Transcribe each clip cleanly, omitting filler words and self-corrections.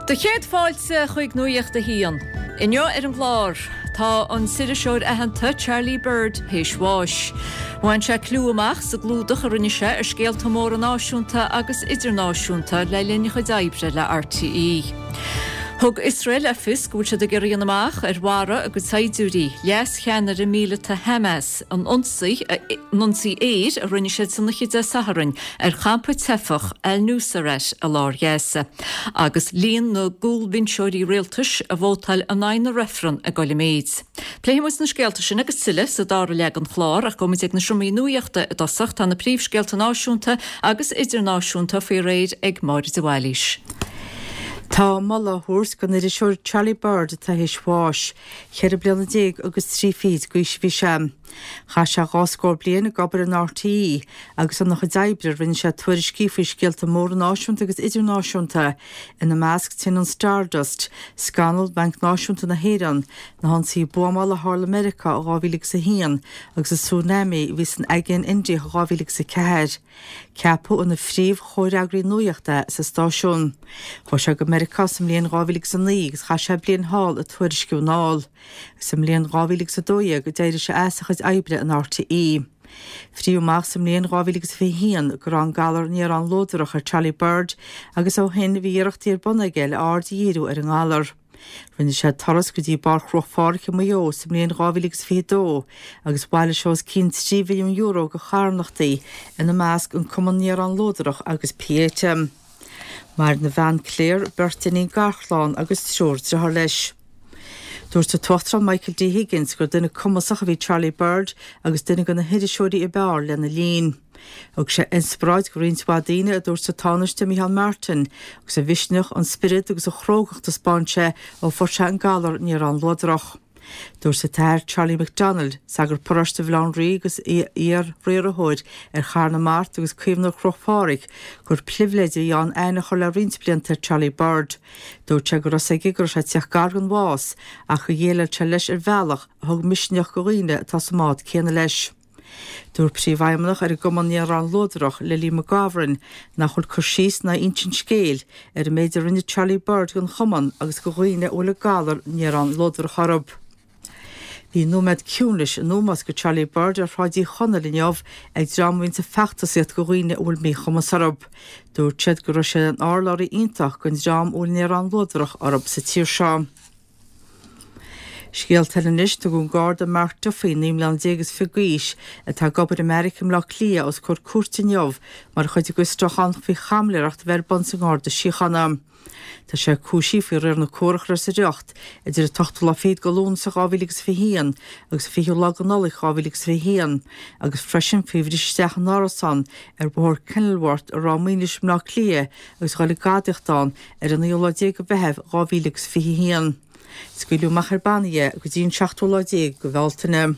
De chéad fáilte chuig nuaíocht a híon. Inniu an glár, tá an siriseoir aitheanta Charlie Bird héisháis. Bhain se clú amach sa glúdach a rinne se ar scéalta móra náisiúnta agus idirnáisiúnta le linn chuid daibre le RTE. Thug Israel Fis gúil se de guríon amach ar mhara a go saidúrí leas cheannar a míle ta Hamas an nunsaí éir a rinne se san chuide Saharin ar champa tefach el Nusairet a lár gheasa. Agus líon na gúlbinseoirí réaltas a bhótal a 9 refran a goiliméid. Pléimus na scéalta sin agus sile sa dára le an chlár ach gomid ag na siomí nuíochta a dasach tá na príomhscéalta náisiúnta agus idirnáisiúnta fé réid ag Máirí de Bhailís. Tá mala thuairs go idir seoir Charlie Bird a héisháis, cheir bliana 10 agus 3 fís gois bhí sem. Cha se gáscóir bliana gobar an RTE agus an nach a daibre rinne se tuair scífaí scéalta móra náisiúnta agus idirnáisiúnta ina measc tin an Stardust, scanal Bank Náisiúnta na Héireann na hansaí buamála Harla America a 2001 agus a tsunami vis an aigéan India a 2004. Ceapú an na phríomh chóireagraí nuaíochta sa stáisiún. Chá se go America sam líon 2009 agus cha se blion hall a tuair sciúnáil. Sam líon 2002 go deidir se easachas aibre an RTE. Fríomach sam líon 2015 go an galar níor an lódarach ar Charlie Bird agus ó hen bhíochttaí ar bunagéil ardíú ar an gálar. Rinne sé taras go dtí bar chrochfáricha maio sam líon 2022 agus bhaile seos €3 milliún go charnachtaí ina measc an cuman níor an lódarach agus PHM. Mar na bhean cléir bertaí garchláán agus seúr de leis. Dúirt sa tuachtra Michael D. Higgins gur duine cumasach a bhí Charlie Bird agus duine go na hiidiseoirí i bear lena líon. Og sé inspráid go rionsbádaine a dúirt sa tánaiste Michael Martin agus a bhisneach an spirit agus a chrógacht a spáinse ó forse an galar níor an lódarach. Dúirt sa téir Charlie McDonald sagur porasta bhláin rí agus ar réarthóid ar charna mát agus cuimhna chrochfáric gur plihléidir an aine cho le rinsblianta Charlie Bird. Dúirt se gur sé gur sé teach gargan bhás a chu dhéile se leis ar bhealach a thug misneach go riine tá sa mád céanna leis. Dúr príomhhaimnach ar a goman níor an lódarach le Lí McGavran nach chul chursís na intin scéil ar a méidir rinne Charlie Bird gon choman agus go riine óla galar níor an lódarach arab. Bhí nómed ciúnis nómas go Charlie Bird ar ráidí chonalíneamh ag dramhainte fechtasiad go riine óil mí chumas arab. Dúr tiad go sé an árláirí ionintach gon dram óil níor an lódarach arab sa tír seám. Scéal telenis do gún gáda Mark Duffy nímlan dégus figuís a tá gobar Americam le lia os chur cuairtainneamh mar chuid go strachan fao chamlaireacht verbon sa gáda síchanam. Tá sé cúsí fao réir na córachra sa deocht idir a tochtú le féad go lún sa 2015 agus fiú le an nola 2015 agus freisin fihristeach an árasan ar bhór Kenilworth a rámínis le lia agus gála gáideachtáin ar an íoladé go bheitheamh 2015. Scuilú macharbánie go dtíon 16 go bháltaine.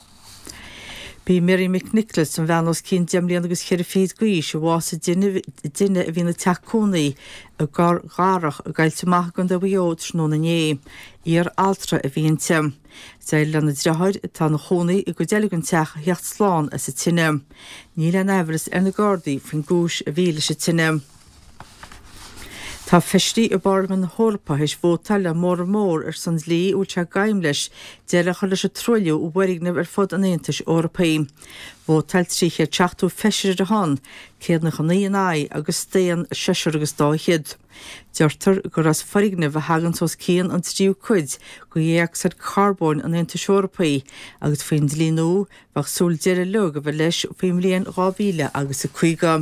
Bí Mary McNicholas an bheanos cín deimlíon agus cheir féad goís a bhása duine a bhína teachcónaí a gárach a gailteach gan do bhíod nó na né, ar altra a bhíon tem. Deil lena drehaid tá na chónaí i go deilegann teach a heacht sláán a sa tine. Ní le nefras ar na Gardaí fin gúis a bhíle sa tine. Tá feistí a barman na hórpa heis bhótal le mór ar san lí ó te gaim leis deire leis a troiliú ó bharignamh ar fud an Aontais Eorpaí. Bhótal tríché teachtú feisiir a hon, céad na chonaí agus téan 6 agus 2. Deirtar gur as farignamh a hagan sos cían an tríú cuid go dhéag carbón an Aontais Eorpaí agus faoin dlíú bach súl deire le go bheith leis faoim líon 2000 agus a 5.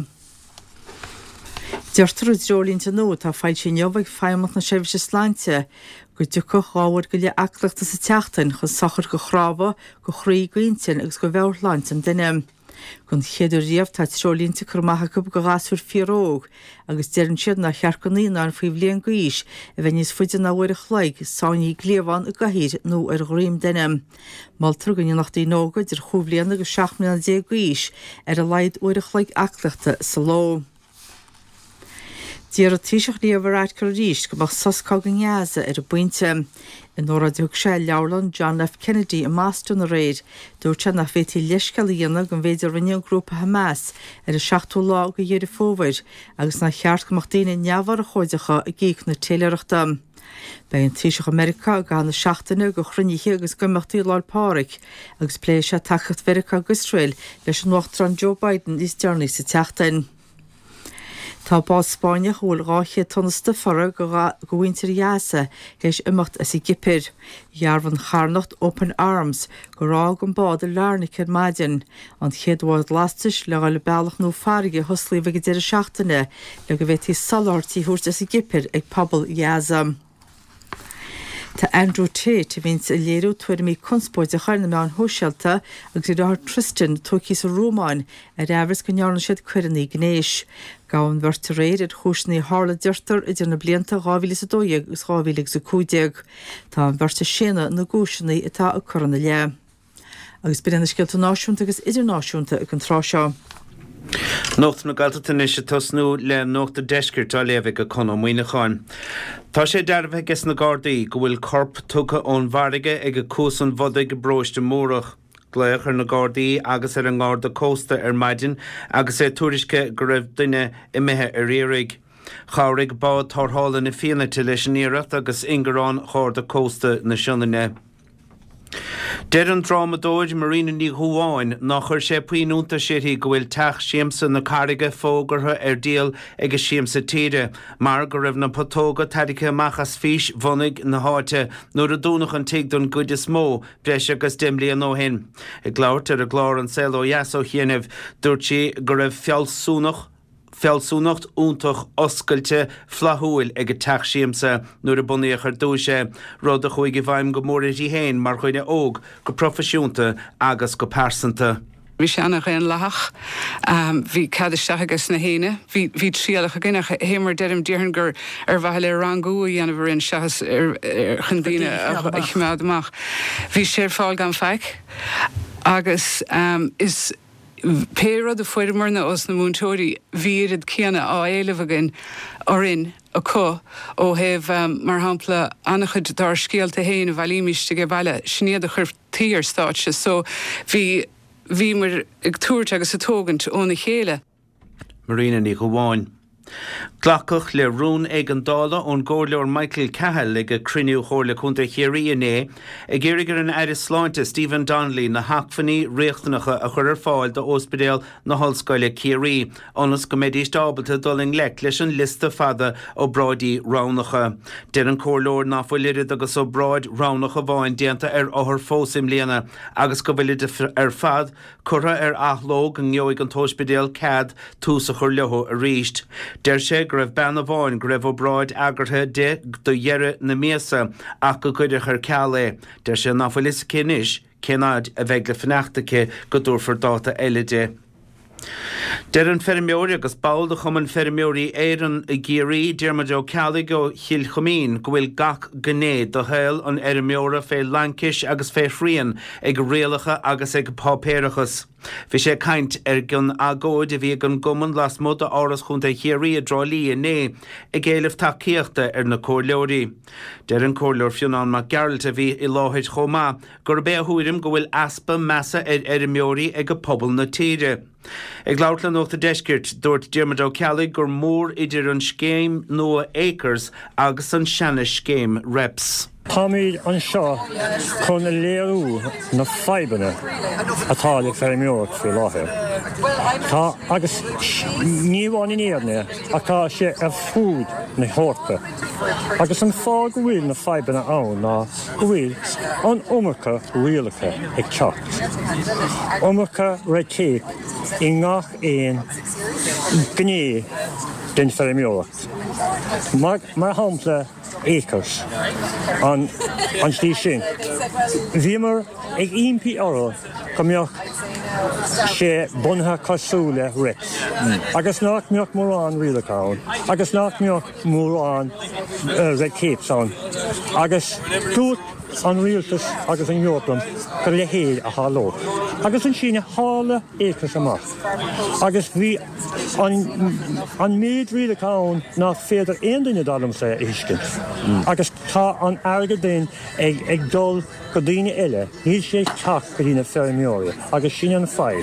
Deirtar drolínta nó tá fáil sin neomhaigh feimach na sebhise sláinte go dúcha cháhar go le aclaachta sa teachtain chun sachar go chrába go chraí gointin agus go bheirláint an duine. Gon chéidir riamh tá drolínta chumachcha go gasúr firóg agus dearann siad na chearcanína an faoh blion goís a bheith níos fuidir na bhuiir chhlaig sáinní gléamháin a gahír nó arghríim duine. Maltar go nachtaí nógad ar chublion agus 6 goís ar a leid uair chhlaig aclaachta sa lá. Díar a tíiseach líomhráid go ríist go bach soscá go ngeasa ar a buinte. In nóradúg sé leabhairlann John F. Kennedy a Master na réid, dúirt se nach bhfuil leisceal íonna go bhéidir rinneo'n grúpa Hamas ar a 7 lá go dhéidir fómhair, agus na cheart go daoine neamhar a chóideacha a gcíic na téileachta. Bei an tíiseach America gan na 7 go chrunnithe agus gomachtaí láilpáric, agus lééis se tacht Verica agus Israel leis an Uachtaráin Joe Biden is dearnaí sa teachtain. Tá bá Spáine chomhfuil ráche tunnasta fora go bhaintear jaasa héis imacht as I gipir. Jarvan charnacht Open Arms go rá an bád a lárnic ar maidin, an chéadháid lastais le gáil bealach nó farige thuslí bheith go deireadh 7 le go bheití salártaí thuairt as I gipir ag pobl jaasa. Tá Andrew Tate a víns a léirú tuair mí conspóid a chairna me an hósealta agus idir Tristan tócís a Rómáin a rahras go nearna siad cuireannaí gnéis. Gáin bhirt a réir ar chúisnaí hála deirtar idir na blianta 2002 agus 2015. Tá an bhirt a séna na gúisinaí atá a churanna le. Agus bíanna scialta náisiúnta agus idirnáisiúnta ag an tráseo. Nocht na galtain is se tosnú le nocht a deiscirt a léveh go con muoineáin. Tá sé dearbh gus na Gardaí go bhfuil corp tucha ón bharige ag go cúsan bhodaigh bróiste mórach. Gléoch ar na Gardaí agus ar an Garda Costa ar maidin agus é tuairisce go raibh duine I mbeithe ar réirigh. Cháirigh bád tarthála na fianata leis an iireacht agus ingarán Garda Costa na Sionine. Deir an drámadóid Marina ní Huáin nach chuir sé puinúnta sétí go bhfuil teach siamsa na carige fógartha ar díal ag a siamsa tíre, mar go raibh na patóga tadice machas fís bhunaigh na háite nuair a dúnach an teag don good is mó breis agus dimlí an óhin. I gláirt ar a glár an sel ó Iaso Chéanamh dúirt sí go raibh Felsúnacht úntach oscailte flathúil ag a teach siamsa nuair a bunaíoch ar dúise rud a chuig I bhaim go mór í héin mar chuine óg go profisiúnta agus go persanta. Bhí seannach an lech, bhí cadisteach agus na héine, bhí tríalach a gine hémar deirm díhann gur ar bhaile le rangú a dhéanamh in seachas ar chundíine a chmead amach. Bhí sé fáil gan feic, agus is Péra de fuirmarna os na múntóirí víad céanna á éileh agin orin a có ó heh mar hampla annachchud dar scéalta héin a bhilíimiiste go bhile snéad a chur tíar stáitse, so bhí mar ag túirt agus a tógant óna chéile. Marina ní Huáin. Glacach le rún ag an dála ón gcóirleoir Michael Cahill ag a criniú chóirla chunta chéirí inné, ag géirigur an airis sláinte Stephen Donnelly na hacfaní réchtanacha a chur ar fáil do ospidéal na hallscoile chéirí, anas go méid ábalta doling lec leis an lista fada ó bráidí ránacha. Deir an cóirleoir náfuil agus ó bráid ránacha bháin déanta ar áthar fósim léana, agus go bhfuil ar fad curtha ar athlóg an gneoigh an tóspidéal cad tús a chur leho a ríist. Der sé go raibh ben bháin go raibh ó bráid agartha de do dhearre na méasa ach go cuidir chur ceala. Der sé náfuil is cinis cénáid a bheith le fneachtacha go dúrfar dáta eile de. Der an fermióri agus báil de chum an fermióri éan I géirí Dermot O'Callaghan go Chill Chomín go bhfuil gach gné do héil an ermióra fé Lankish agus fé Frian ag réalacha agus ag pápéirechas. Bhí sé caint ar gan agóid a bhí gan goman las mud a áras chunta chéirí a drálí inné ag éileh takeíochta ar na cóirleoirí. Der an cóirleoir Fionán mac Geralt a bhí I láthid chomá gur bé thuairim go bhfuil aspa measa ar ermióri ag go pobl na tíre. Ag láirla nócht a deiscirt dúirt Dermot O'Callaghan gur mór idir an scéim nua acres agus an seanna scéim reps. Táid an seo chun na léirú na feibanna atá le fermióach fé láthair. Tá agus níomháin in éadne atá sé ar fúd na hórpa. Agus an fá go bhfuil na feibanna ann ná go bhfuil an umarcha rialacha ag teacht. Umarcha red tape I ngach éon gné den fermióach. Mar hampla acres an tí sin. Bhí mar ag impi euro go mbeadh sé buntha cosúla reps. Agus nach mbeadh mór an rialacáin, agus nach mbeadh mór an red tapes an. Agus dúirt an rialtas agus an Eorpam go le héad a háló. agus an sinne hála échas amach. Agus bhí an méad riad acán ná féidir aondaine dalm sa éiscin. Agus tá an airgad daon ag dul go daoine eile, níl sé teach go dtíine feirmeoria, agus sin an fáil.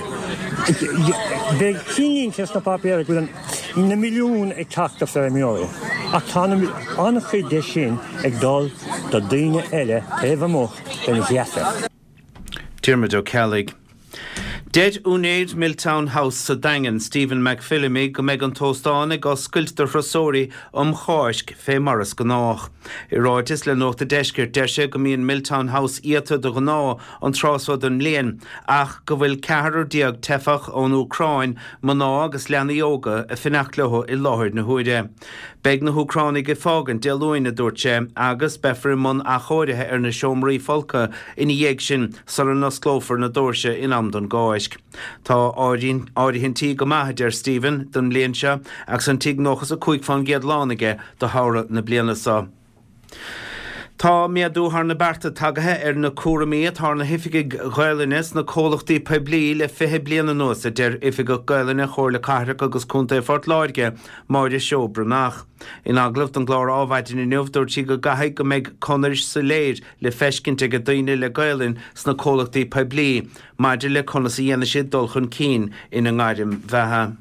Bheith cín tes na papéir go na milliún ag teach go feirmeoria. A tá an chuid de sin ag dul do daoine eile taobh amach den gheasa. Diarmuid O'Kellig. Dead Unaid Milltown House sa Dangan Stephen McPhillamy go meid an tóstáin ag oscailt Rosóri cháisc fé maras go nach. I ráitis le nóta deisceir deise go míon Milltown House íata do go ná an trásfad an léan ach go bhfuil ceathar diaag tefach ón Ucráin man ná agus leanna yoga a finach leho I láthir na huide. Beg na Ucránig go fágan dealúine dúirte agus befar man a chóirithe ar na seomraí folca ina dhéag sin sar an osclófar na dúirse in Amdon gáis. Tá áirithintí go maithid Stephen don léanse ag san tí nóchas a chuig fan géad lánige do hára na bliana sa. Tá miadúthar na berta tagathe na cuaramí tar na hifiige gailenes na cólachtaí peblí le fithe bliana nuasa der ifiige gailine chóir le caithreach agus cúnta fort láirge máide seo brunach. In aglah an glár ábhaidin in nuamhdúir si go gaithe go méid conaris sa léir le feiscinnte go daoine le gailen sna cólachtaí peblí, maidir le conas a dhéana siad dul chun cín ina ngaidim bheithe.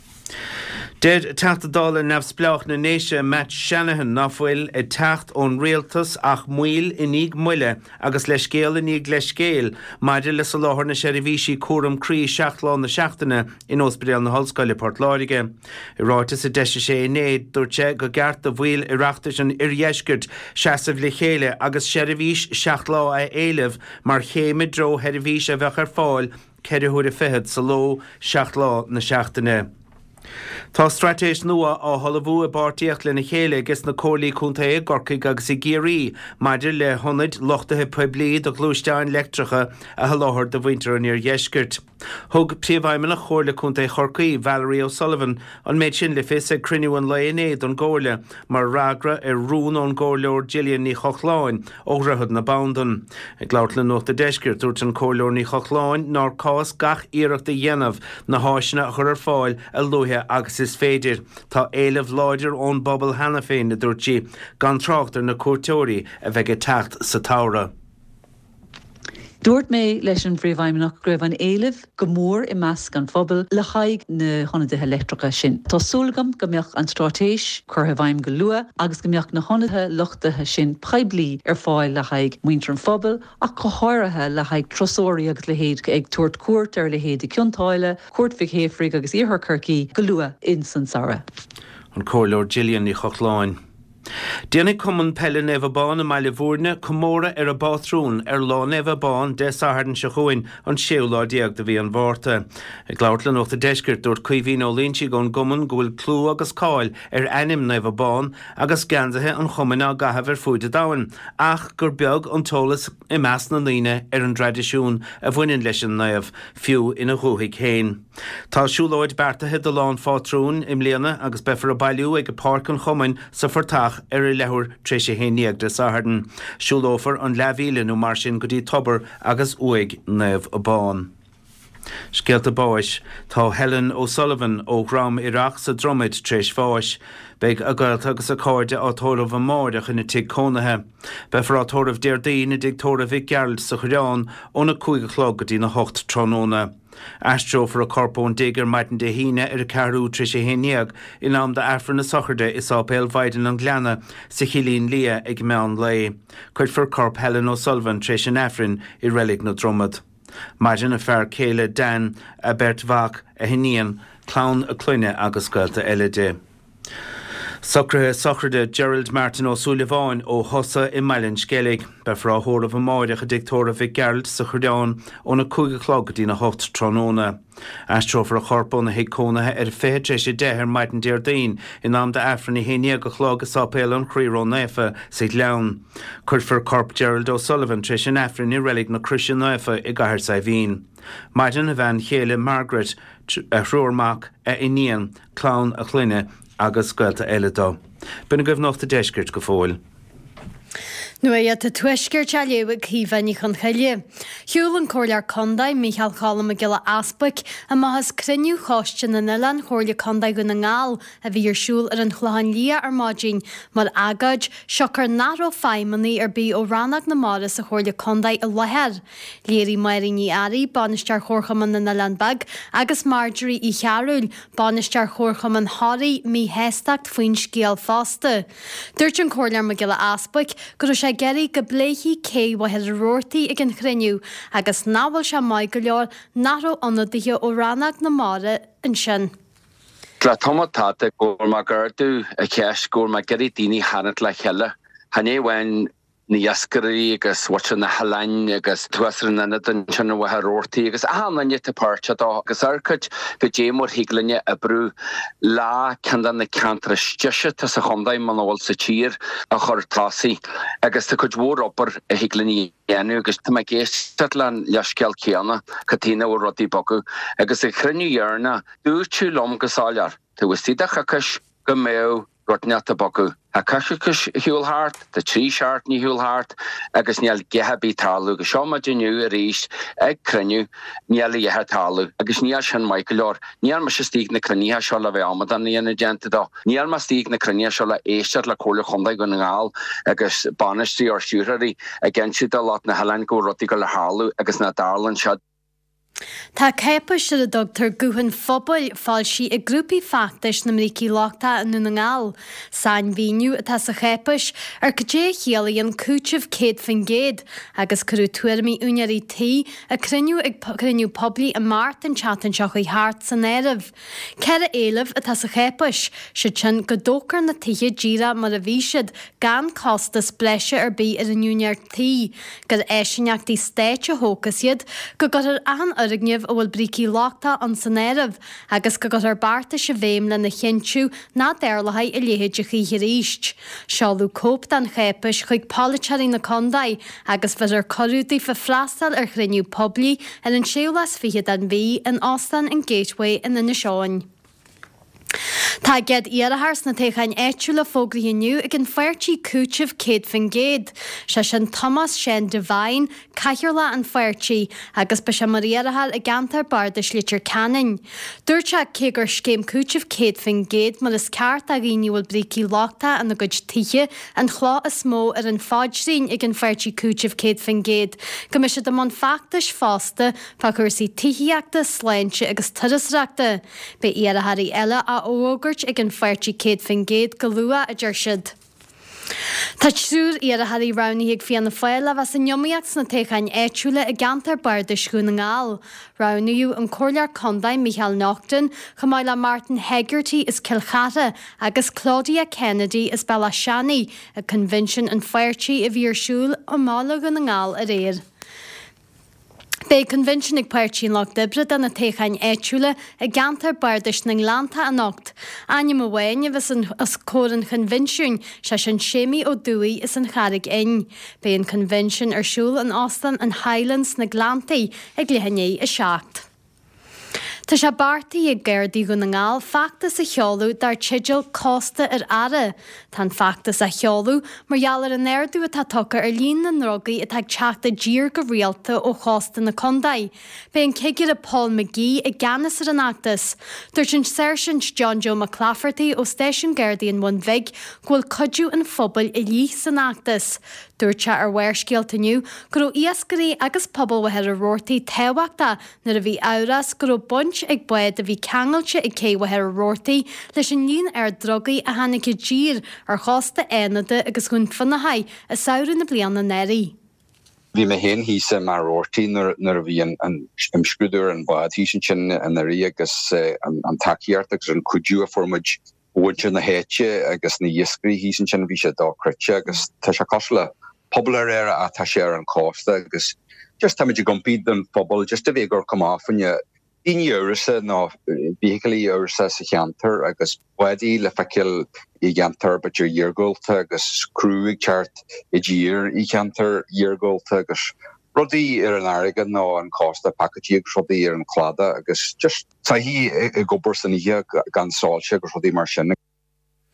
Dead teachta dála nefsplach na néise Matt Shanahan náfuil I techt ón réaltas ach muil inig muile agus le scéal inig le scéal maidir le sa láthir na seirbhísí cuaram crí seachláán na seachtaine in ospidéal na Hallscoile Port Láirige. I ráitas a deise sé inéad dúirte go gceart a bhfuil I reachtas an irisceart seasamh le chéile agus seirbhís seachlá a éileh mar chéime dro seirbhís a bheith ar fáil ceiriúir a fihid sa ló seachlá na seachtaine. Tá stratéis nua á Hollywood a bartíocht le na chéile gus na cólaí cúnta gorcaig agus I géirí maidir le honnaid lochtathe peblí do glúisteáin leictreacha a láthir do bhaintear an irisceart. Thug príomhhaimime na chóir le cúnta chorcaí Valerie O'Sullivan an méid sin le fis a criniú an léonéad an ggóla mar ragra rún ón ggóleor Gillian ní Chochláin ó rahad na Boundan. Ag láirt le nóta deisceart dúirt an cóleor ní Chochláin ná cás gach iireachta dhéanamh na háisina a chur ar fáil a luthe agus is féidir. Tá éileh láidir ón Bobbal hena féin na dúirtí gan tráchtar na cuairteoirí a bheith techt sa tára. Dúirt mé leis an bhríomhhaimimeach go raibh an éileh go mór I measc an phobal le chaig na honnaithe electrica sin. Tásúlagam go mbeadh an stratéis curtha bhaim go lua agus go mbeadh na honnaithe lochtathe sin peblií ar fáil le chaig muintear an phobal ach go háirithe le chaig trosóirí agus le héad ag tuairt cuairt ar le héad I ciontáile, cuairt fi chéifrig agus iarthcurcií go lua in san Sara. An cóleor Gillian ní Chochláin. Déananig cumann pelle nevabán a meile bhórne commóra ar a bátrún ar lá nevabán de sahardan se chuin an séolá diaag de bhí an bhórta. Ag láirt le nóta deisceart dúirt cuimhín ó líntí gon gomann go bhfuil clú agus cáil ar ainim nevabán agus gandathe an chumann a gathebh ar fuide dahan ach gur beag an tólas I meas na líne ar an tradiisiún a bhaineann leis an naamh fiú ina chuigh chéin. Tá siúlóid bertathe do lán fátrún im léana agus befar a bailú ag go páirc an chumann sa fortach ar I lethúr tréise héníag de sahardan. Siúlófar an leabhíle nó mar sin go dtí tobar agus uig neve a bán. Scéalta báis, tá Helen O'Sullivan ó Gram Ireach sa dromid tréis fáis. Beg a gailt agus a cóide á tóramh a máideach ina tig cónathe. Befar á tóramh Déardaoin na dig tóramh i Gearlt sa Chorán óna cuaig chlog go dtí na hocht trónóna. Astro for a corpón digur maitan de híine ar a carú tríise héníag in am de afran na socharde is ápéil bhaidin an gleanna sa chilín lia ag meán lei. Cuid for corp Helen O'Sullivan tríise an afrin I relic na dromad. Maidin a fear céile Dan a Bert Vach a hinían clán a cluine agus gailta eile de. Socrathe socrde Gerald Martin O'Sullivan ó Hosa I Mailin Skellig, befra hóramh a máideach a dictóramh I Gearlt sa Chordáin óna cuaig chlog dí na hocht trónóna. Astro for a chorpó na héicónathe ar féad tréise dethir maitan Déardaoin in am de afran I héine go chlog a sápéil an chríró néfa sa leann. Cuid for corp Gerald O'Sullivan tréise an afran I relic na Christian néfa I gahar sa bhín. Maidan a bhean chéile Margaret a Rúrmach a inían clán a chluine agus gailta eile dó. Buna goibh nóta deisceart go fóil. Nua te tuisgur tealewe cífa ní chun chaile. Hiúlan cóirlear condaid Michael Colm a gila aspac a mahas criniú chostin na nilan chóirle condaid gona ngáil a bhí siúl ar an chláhan lia ar mágin mar agad seochar náró faimaní ar bí ó rannach na maras a chóirle condaid a leher. Léirí mairí ní airí banistear chórchaman na nilan bag agus Marjorie I chearúil banistear chórchaman háí mí héstacht faoin scéal fásta. Dúirt an cóirlear ma gila aspac gur sé geri go bléhí cé wa head roirtaí ag an chriniú agus nábhfuil se maith go leor náró ionadaithe ó rannach na mara an sin. Tla tomatáta gur má gurú a ceis gur má geirí daoine hanat le cheile. Hanné bhain na iascarí agus watcha na halain agus tuasran na den sinna watha roirtaí agus ahanne te páirte dá agus arcad go démór higlanne a brú lá candan na cantra stiise ta sa chomdaid man bhil sa tír a chur tásaí agus tá chud mhór opar a higlaní dhéanú agus tá géiste lean leisceal céanna catína ó rodí bogu agus i chriniú dhearna dúirtú lom gosáilear tá bhuitíide chacas go méo rotneata bogu. A cashicus hiúlhart, the tree shart ní hiúlhart, agus níal gehabí talú, go seoma diniu a ríist ag criniu níal geha talú, agus níal sin Michaelor, níal ma se stíg na criniha seo le bheith amadan níana gente dá, níal ma stíg na criniha seo le éisteart le cóla chundaid go ngáil, agus banistí or siúraí a gensiú a lot na halain go rotí go le hálú, agus na darlan seo. Tá cépa se a dogtar guhan fphobal fáil si a grúpi factis na mrící láchta an nuna ngáil. Sain víniu atá sa chépas ar go dé chéalaíon cútibh céad fan géad agus curú tuairmí únearí tí a criniú ag criniú poblí a mart an chatan seach í háart san éirih. Ceir a éileh atá sa chépas se sin go dócar na tithe díra mar a bhísiad gan costas bleise ar bí ar an únear tí gur éisineachtaí stéite hócasiad go gur ar arigneamh a bhfuil brící láchta an san éirih agus go gur barta se bhéim le na chinú ná déirlathaid i léhéide chi ríist. Seáú cóp den chépas chuig pálatearí na condaid agus bheit ar choútaí fa freastal ar chriniú poblí ar an séolas fiche den bhí an Austin an Gateway in na seáin. Tá ged iarahars na techain éitiúla fógraíniu ag an feirtí cútibh céad fan géad, se sin Thomas Shen Devine, caithirla an feirtí agus be se maríarahal a gantar barda slítir canin. Dúirte cé gur scéim cútibh céad fan géad mar is ceart a ghiniúil brící láchta an na goid tithe an chlá is mó ar an fáidrín ag an feirtí cútibh céad fan géad, go me se do man factas fásta fa chuirsaí tithiíachta, sléinte agus turasreachta. Be iaraharí eile a ógurt ag an feirtí céad fan géad go lua a dúirsiad. Tá trúr ar a haí ranaí ag fianna foiile bheits an jomíocht na techain éitiúla a gantar barda sún na ngáil. Ranaíú an cóirlear condaid Michael Naughton, Chamáile Martin Hegarty is Kilchata agus Claudia Kennedy is Ballashani, a convention an feirtí a bhí siúil ó mála go na ngáil a réir. Bé convention ag páirtín lech dibre den na techain éitiúla a gantar bardis na Glánta an Nocht. Aine mo bhaine bheits as córan convention se sin sémi ó dúí is an charig in. Bé an convention ar siúil an Austin an Highlands na Glántaí ag lehanné a seacht. Tá se bartaí ag gairdí go na ngáil factas a cheolú dar tidil costa ar ara. Tá factas a cheolú margheallar an airdú atá tucha ar líon na nrogaí atá teachta dír go rialta ó chosta na condaid. Bé an céigear a Paul McGee ag ganas ar an actas. Dúirt an Sergeant John Joe McClafferty ó Station Gardaí an Mhainmhig ghfuil codú an phobal i lí san actas. Dúirte ar bhaircéaltaniu gur ó iascarí agus pobal wathe a roirtaí tehaachta nar a bhí áras gur ó bunt ag buid a bhí ceangailte ag cé wathe a roirtaí leis an líon ar drogaí a hanig go dír ar chásta éanada agus chun fannahaid a saoire na bliana neirí. Bhí me hen hísa mar roirtaí nar a bhí an imscrúdúir an bád hí sin an rí agus an takeíart agus an cuidú a formid bhaide na héite agus na iascarí hí sin bhí sé dácrite agus tá se cosla poblar a tá sé ar an costa agus just táid gompíd an phobal just a bhé gur come áfanne Díní eurasa ná bíhicalí eurasa sa cheantar agus buí le feiciil I cheantar bet ar dheargóilta agus cruúig teart I ddír I cheantar dheargóilta agus rudaí ar an airige ná an costa packagí agus rudaí ar an chlada agus just tá hí I gobar san ihe gan sáilte agus rudaí mar sin.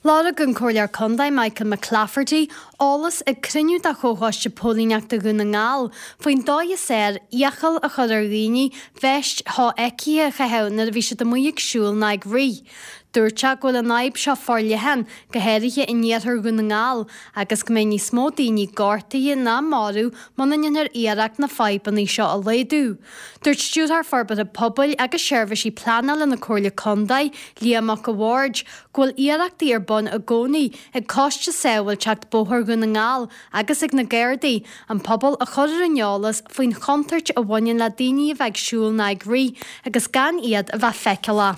Lára gon cóirlear condaid Michael McClafferty álas ag criniú a chóáiste pólíneachta go na ngáil faoin dáide séir iachal a chud ar ghaoine bheist há eici a chahenar a bhí se do muíag siúil na ag rí. Dúirte gohfuil a naib seo forlehan go héirithe i níarthar go na ngáil agus go mé ní smó daoine gáirtaí na marú man inar iarach na feibannaí seo a léadú. Dúirt stúthar forbad a pobail agus seirbhísí planal in na cóirle condaid Liamach Award gohfuil iarachtaí ar bun a gcónaí ag cáiste saoil teacht bóthir go na ngáil agus ag na Gairdaí an pobal a chuir an neolalas faoin chontairt a bhain le daoine a bheith siúil na ag rí agus gan iad a bheith feiceala.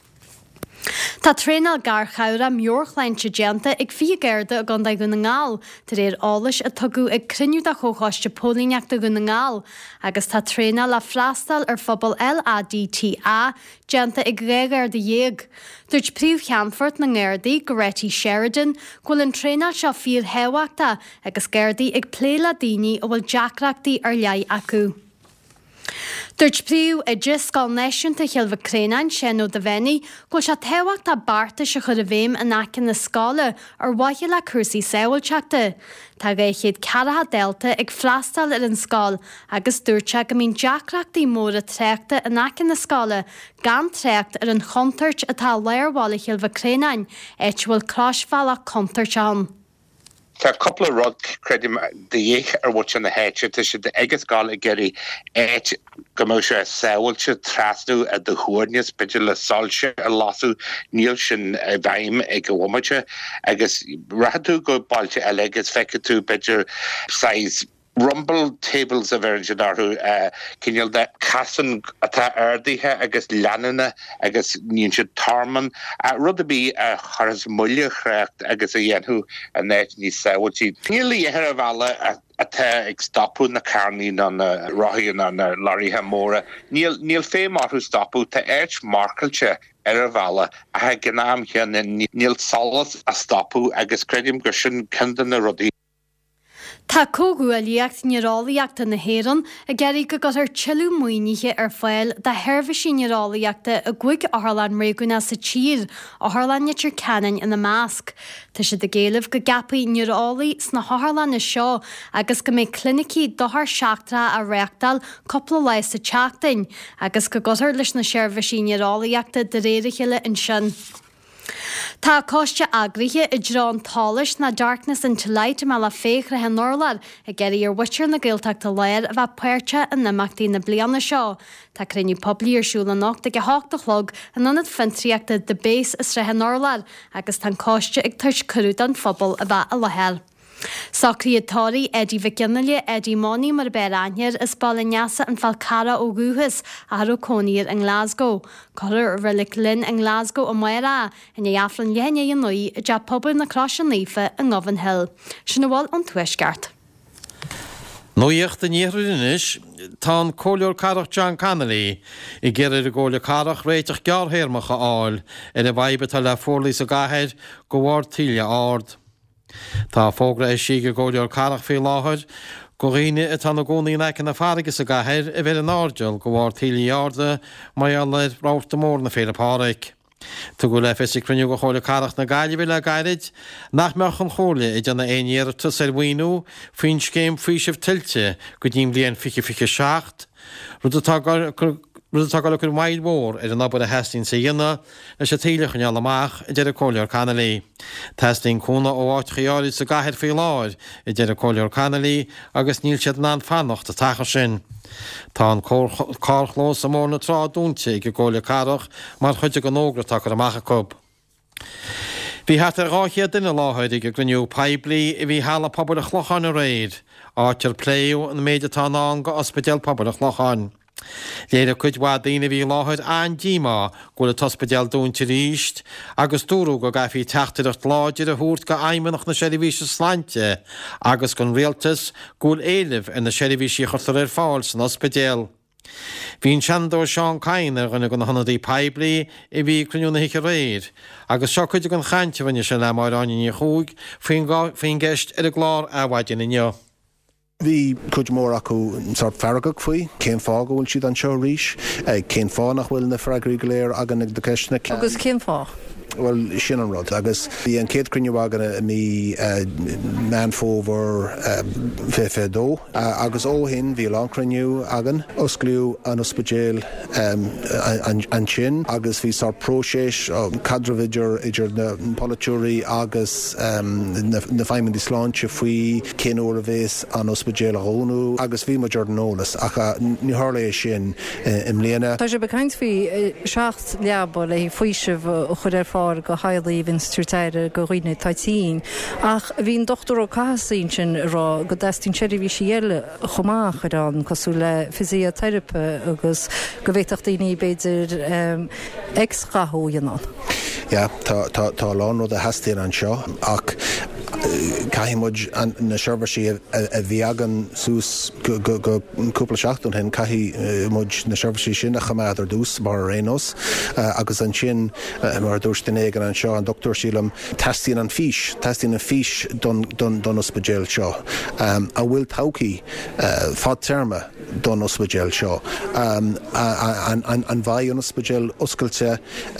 Tá trénal gar chawra mjorchleintse genta ag fi geirde a gandaid go na ngáil, tar éir ális a tugu ag criniú a chóáiste pólíneachta go na ngáil, agus tá trénal a freastal ar phobal LADTA genta ag réir de dhéag. Dúirt príomh cheanfort na Gairdaí Goretti Sheridan gohfuil an trénal seo fíor hehaachta agus Gairdaí ag pléile daoine a bhfuil deacreachtaí ar leigh acu. Dúirt príomh i dtí scal náisiúnta cheilbh Crénain Shéanó de Bhenny go se tehacht a barta se chud a bhéim in acin na scála ar waithe le cuasaí saoilteachta. Tá gaichéad cearatha delta ag freastal ar an scáil agus dúirte go mín deacreachtaí móra tréachta in acin na scála gan tréacht ar an chontairt atá léirhála cheilbh Crénain éit bhfuil cláisfealach chontairt an. Tá couple of rod credim de dhéich ar wat an na héitse te se de agus gáil a geri éit go se saoilte trasnú a de chuirneas beidir le salse a lasú níl sin a bhaim ag go bhhaimete agus rathú go bailte eile agus feice tú beidir sais rumble tables a virginarú cinneal de casan atá airdaithe agus leanana agus níon se tarman rud a bí a charas muile chreacht agus a dhéanú a neit ní saoiltí. Níl dhéar a bhela atá ag stopú na carnaí an roiíon an larithe móra. Níl fé marthú stopú tá éirt marcailte ar a bhela a ha gnáam chean níl salas a stopú agus credim gur sin cindan na rudaí. Tá cóguaíocht neurálaíachta na héan a geirí go gur tiú muoinithe ar fáil de heirbhísí neurálaíachta a gcuig áthlan réúna sa tír áthlannetir canan ina másc. Tá si de géalah go gapaí neurálaí sna háthlan na seo agus go méid clinicí dothar seachtra a réachtal coppla leis sa teachtain agus go gotar leis na seirbhísí neurálaíachta de réiricheile in sin. Tá cáiste agrithe i drán tális na Darkness into Light me le féchre hen Norlar a geirí ar witir na Gaeltachta léir a bheith puirte in namachtaí na bliana seo. Tá criniú poblí arsúla nacht ag háachtalog an anad fintriachta de bés is re hen Norlar agus tá cáiste ag tuis curú an phobal a bheith a lehéir. Sacríatáí Eddie Vicinnaile Eddie Money mar beranir is balneasa an falcara ó gúhas a Harcóníir in Glasgow. Coir rilik lin in Glasgow a Maira in éaflan léine an nuí a de pobl na Crosan Lífa in Govan Hill. Sinna bháil an tuisgart. Nóíocht in níhruis tá cóleor carach John Connolly I ggéir a ggóla carach réiteach gearhéirmacha áil ar a bhaibbe tal le fórlís a gatheir go bhhar tíle ard. Tá fógra is sí go ggóleor carach fé láthir go riine a tan gcónaí necin na faragus a gatheir a bheit an ardil go bhhar tíle arda mai an le ráta mór na féle páric. Tu go le fes cruniú go chola carach na gaiile bhile gairid nach meach an chola I dana éinéar tu ar bhainú faoin scéim frísih tilte go dtím blion fiche seacht. Rud atá gur maiid mór ar an nabud a heistín sa dhéine leis sé tíilech an amach I deidir cóleor Connolly. Testing cúna ó áit chaáid sa gatheir fé láir I deidir cóleor Connolly agus níl siad ná fannacht a tacha sin. Tá an cárchlós sa mór na trá dúnte go ggóla carach mar chuide go nógratá ar amach cub. Bhí hat ar ráché duine láthid go grniú peblií I bhí hála pobl a chlochan a réid, áitir pléú an méidetá ná go ospedal pobl a chlochan. Léidir chuid bhá daine bhí láthid an díma go le tospedal dúnte ríist, agus dúrú go gaithí teachtireacht láidir a thuút go aimimeach na seirbhíse slante, agus gon réaltas gúil éileh in na seirbhísí chutar ar fáil san ospedal. Bhín seandó Seán Caine rinne go na hannadaí peblií I bhí cruniúna hiice réir, agus seo chuide an chainte bhaine se le marráine chuúig faoin gceist ar a glár a bhaidin inneo. Bhí chuid mór acu sort faragach faoi, cén fá go bhfuil siad an seo ríis, cén fá nach bhfuil na freigraí go léir agan ag do ceisna. Agus cén fá? Well, sin an rud agus bhí an céad cruinne agana mí manfóver fé agus ó hin bhí lá cruniú agan oscliú an ospidéal an sin agus bhí sár próséis cadravidir idir na politúí agus na feimimendí sláinte faoi céó a bhés an ospidéal arónú agus bhí maidir nólas ach ní hála sin im léana. Tá sé becaint fao 6 leabbar le faoisih chud ar fáil go hailaí vinstúteire go roiine tatíín ach bhín dochtú ó caiín sin rá go destín séidir bhí siile chomach an cosú le fysiotherape agus go bhéach daoine beidir ex-chathóíanán. Ja, tá lán rud a heastíon an seo ach caihímuid na seirbhísí a bhí agan sús go cúpla seachtain hen caihímuid na seirbhísí sin a chaméad ar dús mar rénos agus an sin mar dús den éigen an seo an doctor sílam testíon an fís don ospidéal seo a bhfuil taucií fad terma don ospidéal seo an bhaid an ospidéal oscailte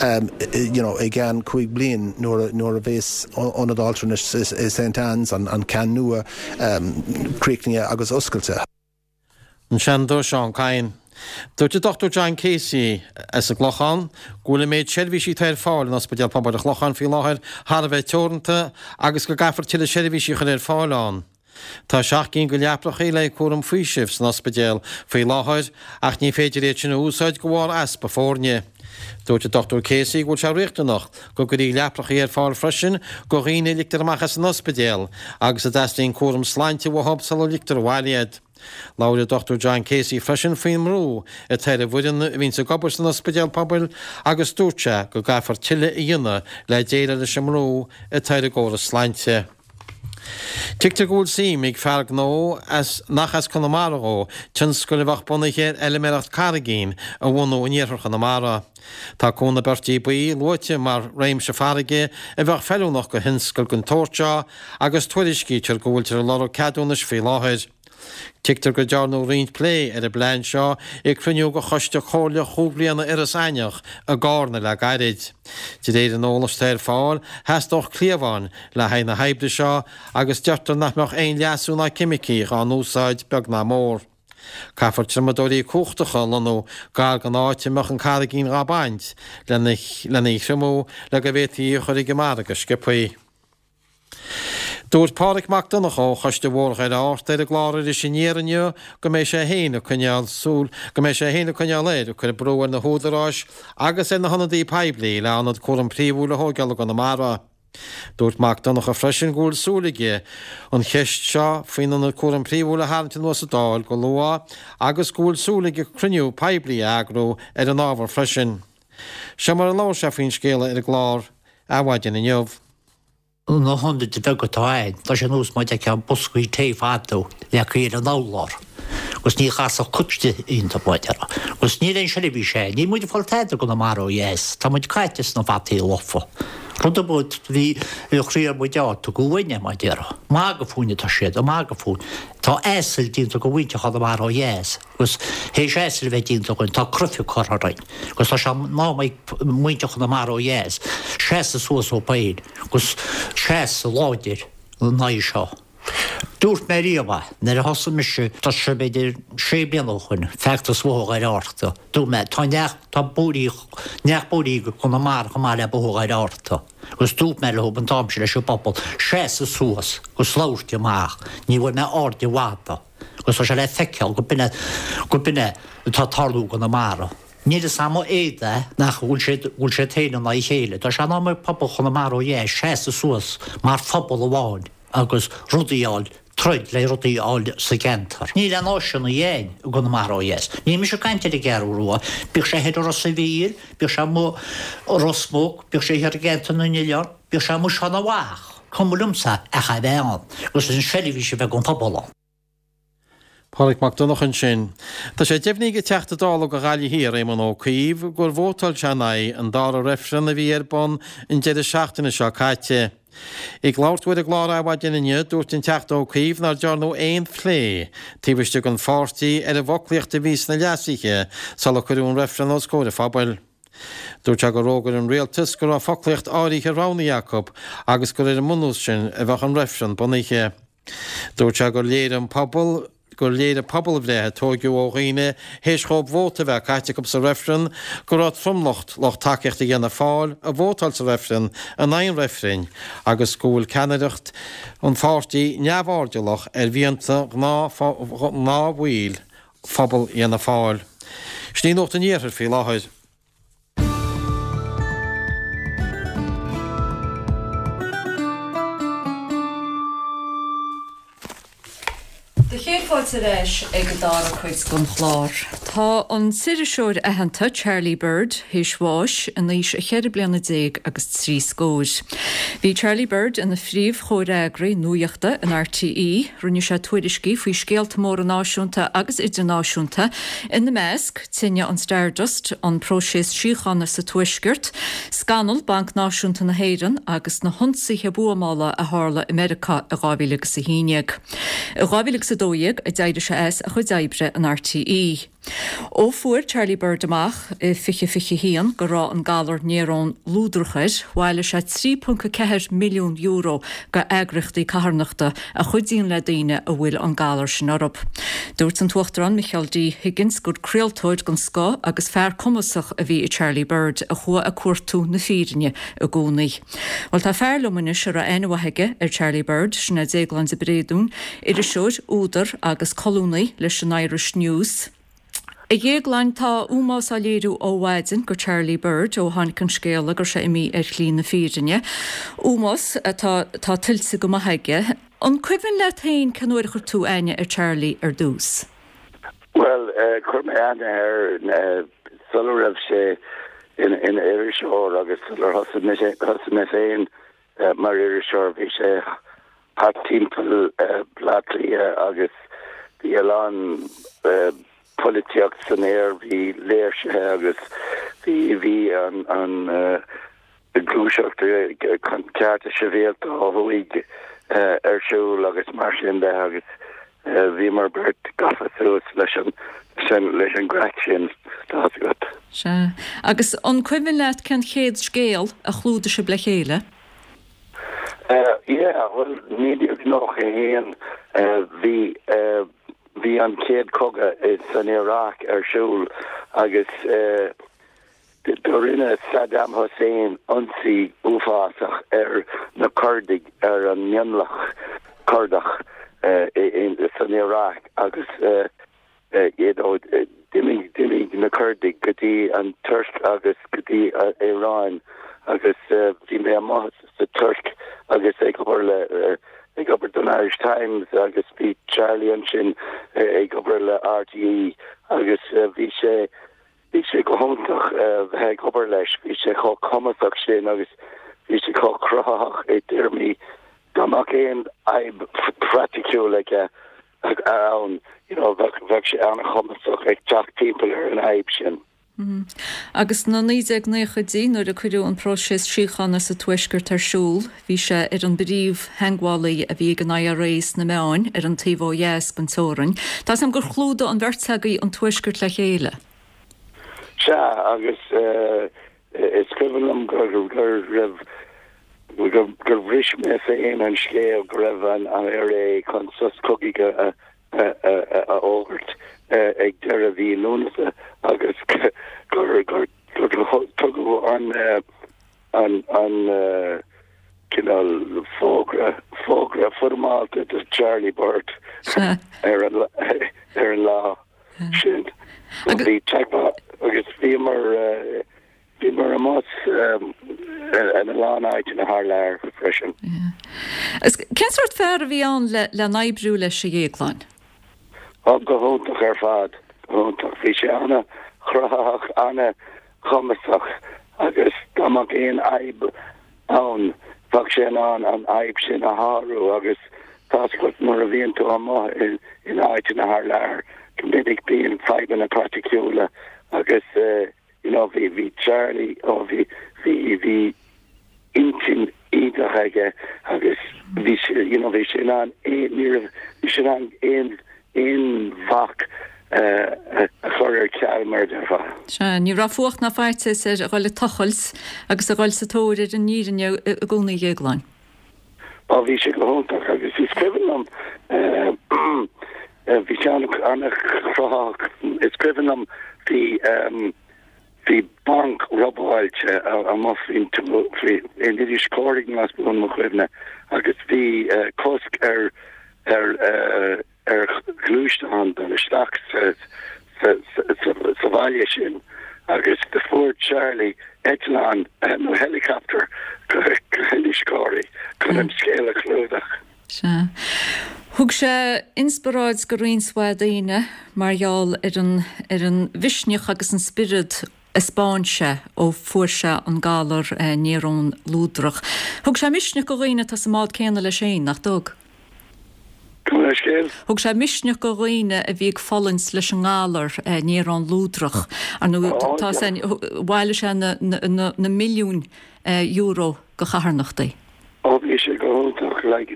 i gceann 5 bliain nuair a bhés onadáltanis is St. Anne's an can nua críicne agus oscailte. An seandó Seán Cain. Dúirte Dr. John Casey as a glochan, gúla méid seirbhísí tair fáil an ospidéal pobail a glochan fi láthir thar a bheith teoranta agus go gafar tiile seirbhísí chun ar fáilán. Tá 7 go leaprach éile cuam faoisih san ospidéal faoi láthir ach ní féidir éit sin úsáid go bhár aspa fórne. Dúirte Dr. Casey gúil se riachtanach go gurí leaprach ar fáil freisin go riine lichtar amachchas an ospidéal agus a d'astíon cuam sláinte bh hobsal ó lichtar bhhailiad. Láire Dr. John Casey freisin faoin mrú a teir bhuiin bhín sa gobar san ospidéal pobail agus dúirte go gafar tiile i dhéine le déile lei sem mrú a teir ggóra sláinte. Tictar gúil sí ag fearg nó as nachas Connemara tin scoilbhach bunachéir eileméireacht Carrageen a bhhanú iníorcha Connemara. Tá cóna bertí buí luite mar réim se farige a bheith fellúnach go hinscail gon tóirte agus tuairiscítear gúiltear lera ceadúnas fé láthir. Tictar go dearnú riint lé ar a blein seo ag cruniú go choiste chóirle chúblianna ar as aineach a gána le gairid. Tí éidir an ólas téir fáil heas doch cléomháin le hain na heibre seo agus deirtar nachmeach aon leasúna cimicí an úsáid beag na mór. Caafar trimadóí cuachtacha lenú gáil gan áitimeach an Carrageen rabáint lena chrimú le go bhétaí chuir go mar agus scipaí. Dúirt Pádraig MacDonagh choiste bhórcha áirt ar a gláir is sinnéarniu go mééis sé héanana chuneal súl go mééis sé héanana chuneal léir chuir breúir na húdaráis agus na hanadaí peblií le anad chum príomhú le thógeala go na mara. Dúirt MacDonagh a freisin gúil súlaige an cheist seo faoin na chum príomhú le háanta nuas a dáil go lua agus gúil súlaige cruniú peblií agrú ar an ábhar freisin. Se mar an lá se faoin scéile ar a glár ahhaidin in neomh. No honda de vegotáin, tá sé nús maid ag an buscuí taobhádó le chuir an álar. Gus ní chas a cutte ínta baideara. Gus ní réon seirbhí sé, ní muidir fáil teidir go na maró yes, tá muid caiitis na bhataí lofa. Runda bud bhí chríar mu deá tú go bhaine mai deara. Mága fúne tá siad a mága fún. Tá ésil dínta go bhainte chad a maró yes. Gus hééis ésil bheith dínta goin tá crufiú chorain. Gus tá se ná muinte chun na maró yes. Séasa suas ó paid. Gus séasa láidir na seo. Dúirt mé riamha, nar a hosa miise tá se beidir sé blianúchan feachtas bhóga ar áirta. Dú me tá neachbúí go na mar go mar le bóga ar áirta. Gus dúp me le an dámse leis papal séasa suas gus láirte amach, ní bhfuil me áirde bhata. Gus tá se le feiceal go binne tá tarlú go na mara. Níidir sam éide nach bhúil sé téanana na chéile, Tá se ná mar papal chun na mar ó dhé séasa suas mar fphobal amháin agus rudaíáil troid le rudaíáil sa gentar. Ní le náisina dhéin go na mar ó yes. Ní mi se caiinte de gearúa, bích sé héidir os sa bhír, bích sé mó rosmóg, bích sé héir gentar na nílear, bích sé mú sena bhach. Cumulumsa a cha bhéán, gus an seirbhí sé bheith gon pobl. Pádraig MacDonagh an sin. Tá sé deimhní go teachta dála go gáile hir éman ó caomh gur bhótal seanna an dá a réfran a bhí ar bon in deidir seachtainna seo caite. Ig láirtfuid a glár ahhaidin inne dúirt in teachta ó caomh nar dearnú éon phlé, tíbhaiste an fáirtaí ar a bhoclaíocht a vís na leasaiche sal a chuún réfran ó scóir fábail. Dúirt go rógur an réaltas gur a foclaocht áirithe Rána Jacob agus gur an mús sin a bheith an reifran bunaithe. Dúirt gur léad an pobl gur léad a pobl bhréthe tógiú óghine héis chob bhóta bheith caiite sa reifran gur áit frumlocht loch takeíocht a dhéanana fáil a bhótal sa reifran a 9 reifrin agus scúil Canadacht an fáirtaí neamhárdealach bhíonanta ná bhíl phobal dhéanana fáil. Sní nócht an dhéarthar fí láthid. De chéadfáilte réis ag go dára chuid gon chlár. Tá an siriseoir aitheanta Charlie Bird hís bháis in níos a chead bliana 10 agus 3 scóir. Bhí Charlie Bird in na phríomh chóireagraí nuaachta in RTE runne sé tuairiscí faoi scéalta móra náisiúnta agus idirnáisiúnta in na measc tinne an Stardust an próséis síochanna sa tuaisgirt, scanal Bank Náisiúnta na Héireann agus na hunsaithe buamála a hála America a gábhíleag sa híineag. A gábhíleag sa dóiag a deidir se a chud daibre an RTE. Ó fuair Charlie Bird amach i fiche hían go rá an galar nérón lúdruchaid, bhaile sé 3.4 milliún euro go eagrachtaí catharnachta a chuidíon le daoine a bhfuil an galar sin orb. Dúirt an tuachtarán Michael D. Higgins gur creaaltóid gon scá agus fear cumasach a bhí i Charlie Bird a chua a cuairtú na fírinne a gúnaí. Bhil tá fearlumine ar a einmhaige ar Charlie Bird sinna déglan sa bréadún idir seoir údar agus colúnaí leis an Irish News. I dhéaglainn tá úmás a léirú ó Bhaidin gur Charlie Bird ó tháinig an scéala gur sé imí ar chlín na fírinne. Úmás tá tilsa go maithaige. An cuimhin le tain canúir chu tú aine ar Charlie ar dús? Well, chuir mé aine ar sular raibh sé in Irish ór agus sular thosa mé féin mar Irish ór bhí sé hat timppel blatli agus die lan politiach san air vi léirse agus vi an glúseach ceart se véelt áhuiig ersúl agus mar sin de agus vi mar bert gafaús leis an grasin tá got. Se agus an cuimhin leat cen chéad scéal a chlúda se ble chéile? Well, níidir noch héan hí an céad coga san Iraq arsúl agus rinne Saddam Hussein ansaí uafásach na Kurdig an Nianlach Kurdach san Iraq agus dimig na Kurdig gotí an Turk agus gotí Iran agus bhí mé amach sa Turk agus ag gobar don Irish Times agus bhí Charlie an sin ag gobar le RTE agus bhí sé go hóntaach bheit gobar leis bhí sé cho cumasach sin agus bhí sé cho croch é dtíirmí gamach éon aib praticúil ag ann bheith sé anna chumasach ag teach timppel ar an aib sin. Agus na 1990 nuair a chuireú an próséis síochanna sa tuaisgirt arsúl, bhí sé ar an bríomh hanghálaí a bhí gan IRAs na meáin ar an TVS bantórainn. Tá sam gur chlúda an bhirteagaí an tuaisgirt le chéile. Se agus iscriblam gur bhris mé féin an scéal go raibh an IRA chun sus cogaige a ógurt ag deire bhí lúnasa agus gur tugu an fógra formáta de Charlie Bird ar an lá sin. Bhí agus bhí mar a más an lánáid in a haar leir freisin. Cén sort fear a bhí an le naibrú leis sé dhéagláin? Go hóntaach ar fad hóntaach bhí sé anna chraach anna chumasach agus gamach éon aib ann fach sé an aib sin a háú agus tá go mar a bhíon tú amá in áid in a haar leir committig bíon feiban a particúla agus hí Charlie ó hí intin ídaige agus hí sin an éon fach a choir cealmar defa. Se ní ra fucht na feite ar gáil tochels agus a gáil sa tóir an nírinne a gúnaí dhéagláin. Á bhí sé go hóntaach agus bhí scriban am bhí seanna annach chráach is scriban am hí bank robáilte a más in idir scóring las bún mo chuibne agus bhí cosc ar glúisteán an isteach sa bhaile sin agus de Ford Charlie Etlan no helicopter heliscóí chun an scéile clúdach. Thug sé inspiráid go rionshaidíine margheall ar an bhisneach agus an spirid Spáinse ó fuairse an gálar nírón lúdrach. Thug sé misneach go roiine tá sa mád céanna le sé nach dog. Thug sé misneach go roiine a bhíag fallins leis an gálar nírón lúdrach tá bhhaile sé na milliún euro go chaharnachtaí. Bhí sé go hóntaach le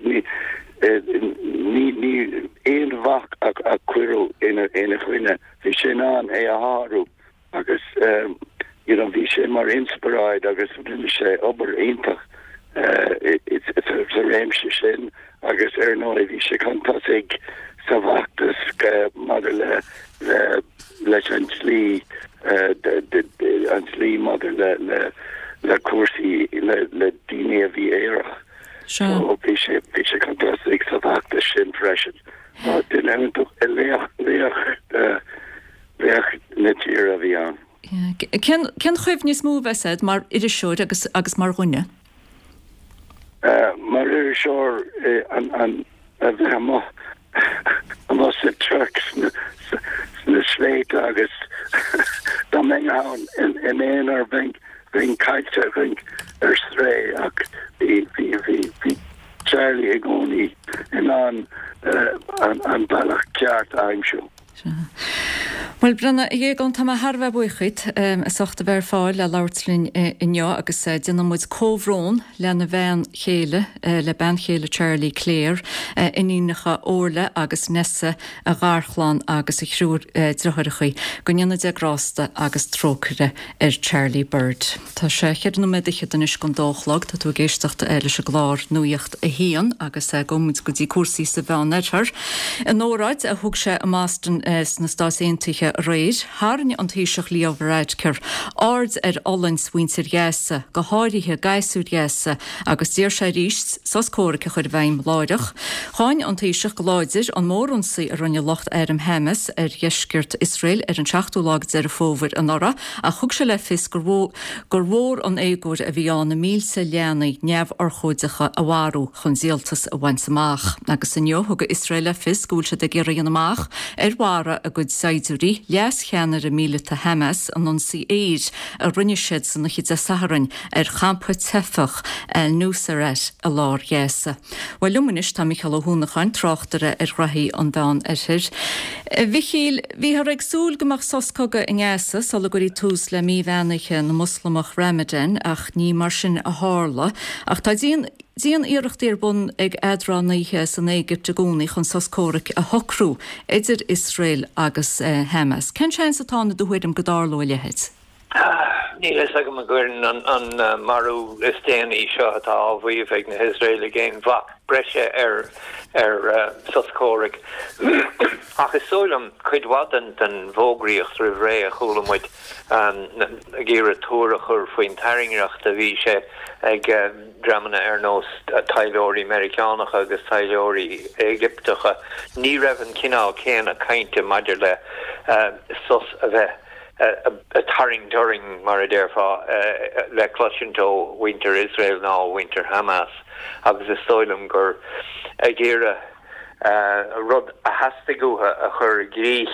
ní éon bhach a cuireú ina chuine bhí sin an é a háú agus bhí sé mar inspiráid agus bhí sé obair aintach a réimse sin agus nó bhí sé chuntásig sa bhachtas madidir leis an slí madidir le cuasaí le daine a bhí éireach. Bhí sé chuntásig sa bhachtas sin freisin. Den leach na tír a bhí an. Cén chuibh níos mú bheitid mar idir seoir agus mar ghine? Mar idir seoir an a bheith am sa trucks na sléit agus dá mé an in éon ar bhín caiite ar stré ach bhí Charlie a gcónaí in an bailach ceart aimsú. Well brenne dhé an tá Harbheith buchuid a soachta bhar fáil le láirtlín inneo agus déanana muid cóhrón lena bhean chéile le ben chéile Charlie Clare inínacha óla agus nesa a gáchláán agus a chrúr drocharachaí gonneanna deagrásta agus trócre ar Charlie Bird. Tá sé chead na méidiche den is gon dóchlag tá tú géisteachta eile se glár nuíocht a hían agus gomid go dtí cuasaí sa bhean netar. An óráid a thug sé a mástan na stáisiíntaithe réir, háne an tíiseach líomhráid cur ard ar Allin swintir gheasa, go háirithe gaiisú gheasa agus dír sé ríist sas córacha chud bhaim láideach. Cháin an tíiseach go láidir an mórúnsaí a rinne locht am Hamas ar dheiscirt Israel ar an 16ú lágad ar a fómhair an ora a thug se le fis gur mhór an éigúir a bhí an na mílsa leanaí neamh ar chuidecha a bharú chun zialtas a bhaintsamach. Agus inneo thug Israel le fis gúil se de géirí an amach ar bhara a gud saidúrí leas cheanar a míle a Hamas an nonsaí éir a rinne siad san na chid a Saharan ar champa tefach núsaret a lár gheasa. Weil lumanis tá Michael O'Húnachain tráchtare ar rathaí an bhean ar thir. Bhí ar agsúil gomach soscoga in gheasa sala gurí tús le míhheanaiche na muslimach Ramadan ach ní mar sin a hála ach tá díon iirecht bun ag adranaíthe san Éigipt a gúnaí chun soscóric a hocrú idir Israel agus Hamas. Ken sé atá na dúhuiidm go dárló lehead? Ní leis aga me gcuireann an marú is déanaí seo atá ámhaíomh ag na Israel géin bhach breise ar soscóric. Ach is sólam chuidhhadan den bhógraíocht rih ré a chulamid a ggéire túra chur faoin taingreacht a bhí sé ag dramana ar nós tailóirí Americánach agus tailóirí Égyptacha. Ní raibhann cinál céan a cainte maidir le sos a bheith a taring during mar a derfa le clushintó winter Israel ná winter Hamas agus is stoilm gur a gére rud a hastigúha a chur grích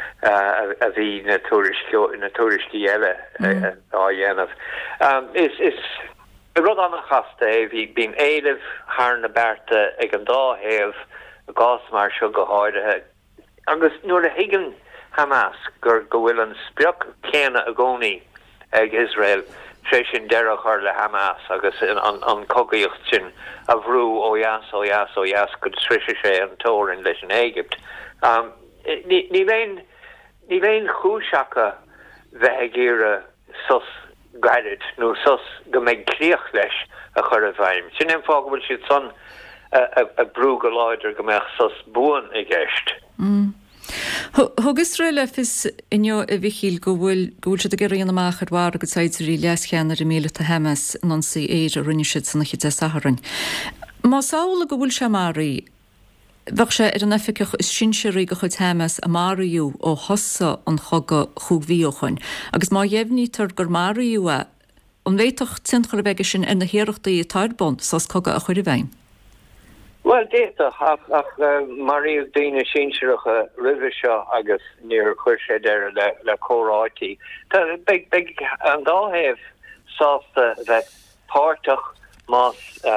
a bhí na tuairiscí eile á dhéanamh. Is rud anna chasta bhí bín éileh thar na berta ag an dáhéamh a gás mar seo go háirithe agus nuair a higann Hamas gur go bhfuil an spireach céanna a gcónaí ag Israel tre sin dearach ar le Hamas agus an cogaíocht sin a bhrú ó yas go trise sé an tórin leis an Égypt. Ní ní léon chúiseacha bheith géire sus gairid nó sus go méid críoch leis a chur a bhaim. Sin an fág bhfuil siad son a brú go láidir go meach sus buan i gceist. Thug Israel fis inniu a bhíchiil go bhfuil siad a gcéiríon amach ar go saidirí leasceanar i míle a Hamas non sí éidir rinne siad san chid a Saharan. Má saola go bhfuil seamarí bheh sé ar an efficech is sinseí go chud Hamas a mariú ó hosa an choga chughíochain, agus má dhéhnítar gur mariú an bhéitoch tinchar bheige sin ina hiireachtaí tairbon sás coga a chuir bhain. Well, déta ach maríomh daoine sinseiricha rih seo agus níor chuir sé deir le córáití. Tá beag an dáhéamh sásta bheith páirteach más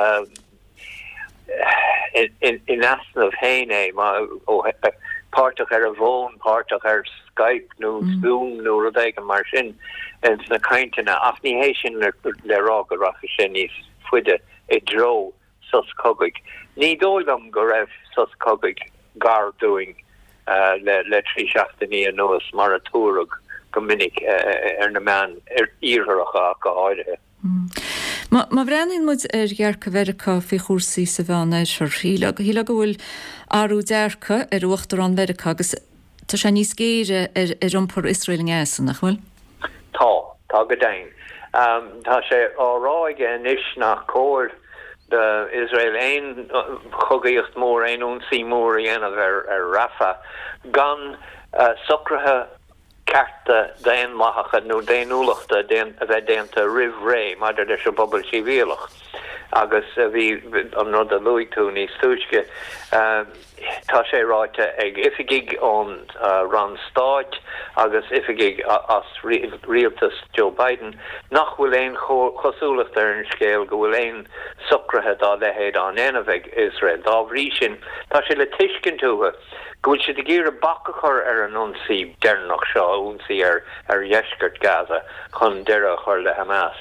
in asnamh héine páirteach ar a bhón, páirteach ar Skype nó Zoom nó rud éige mar sin in na cainteanna ach ní hééis sin le rá go racha sin níos fuide I dro sus cogaig. Ní dóilm go raibh sus cogaig gar doing le trí seachtaí an nuas mar a túrug go minic ar na man íortharacha go áirithe. Ma bhreanín mud ar ghearcha Verica fé chósaí sa bheanna ar híla go bhfuil áú dearcha ar uachtar an Verica agus tá sé níos géire ar iompar Israel ngéasan nach bhfuil? Tá go dain. Tá sé áráige inis nach cóir de Israel ein chogaíocht mór ein únsaí mór dhéanamh ar Rafa gan socrathe carta déan maithacha nó déanúlachta a bheith déanta rih ré maidir de se bobbal sí bhéalach agus bhí an rud a luigh tú níos túisce tá sé ráite ag ifigig ón ran stáit agus ifigig as rialtas Joe Biden nach bhfuil éon chosúlacht ar an scéal go bhfuil éon socrathe dá lehéad an éanamh Israel dá bhrí sin tá sé le tuiscin túthe gohfuil si de géir a bacachar ar an unsaí dearnach seo únsaí ar dheisceart Gaza chun deire chuir le Hamas.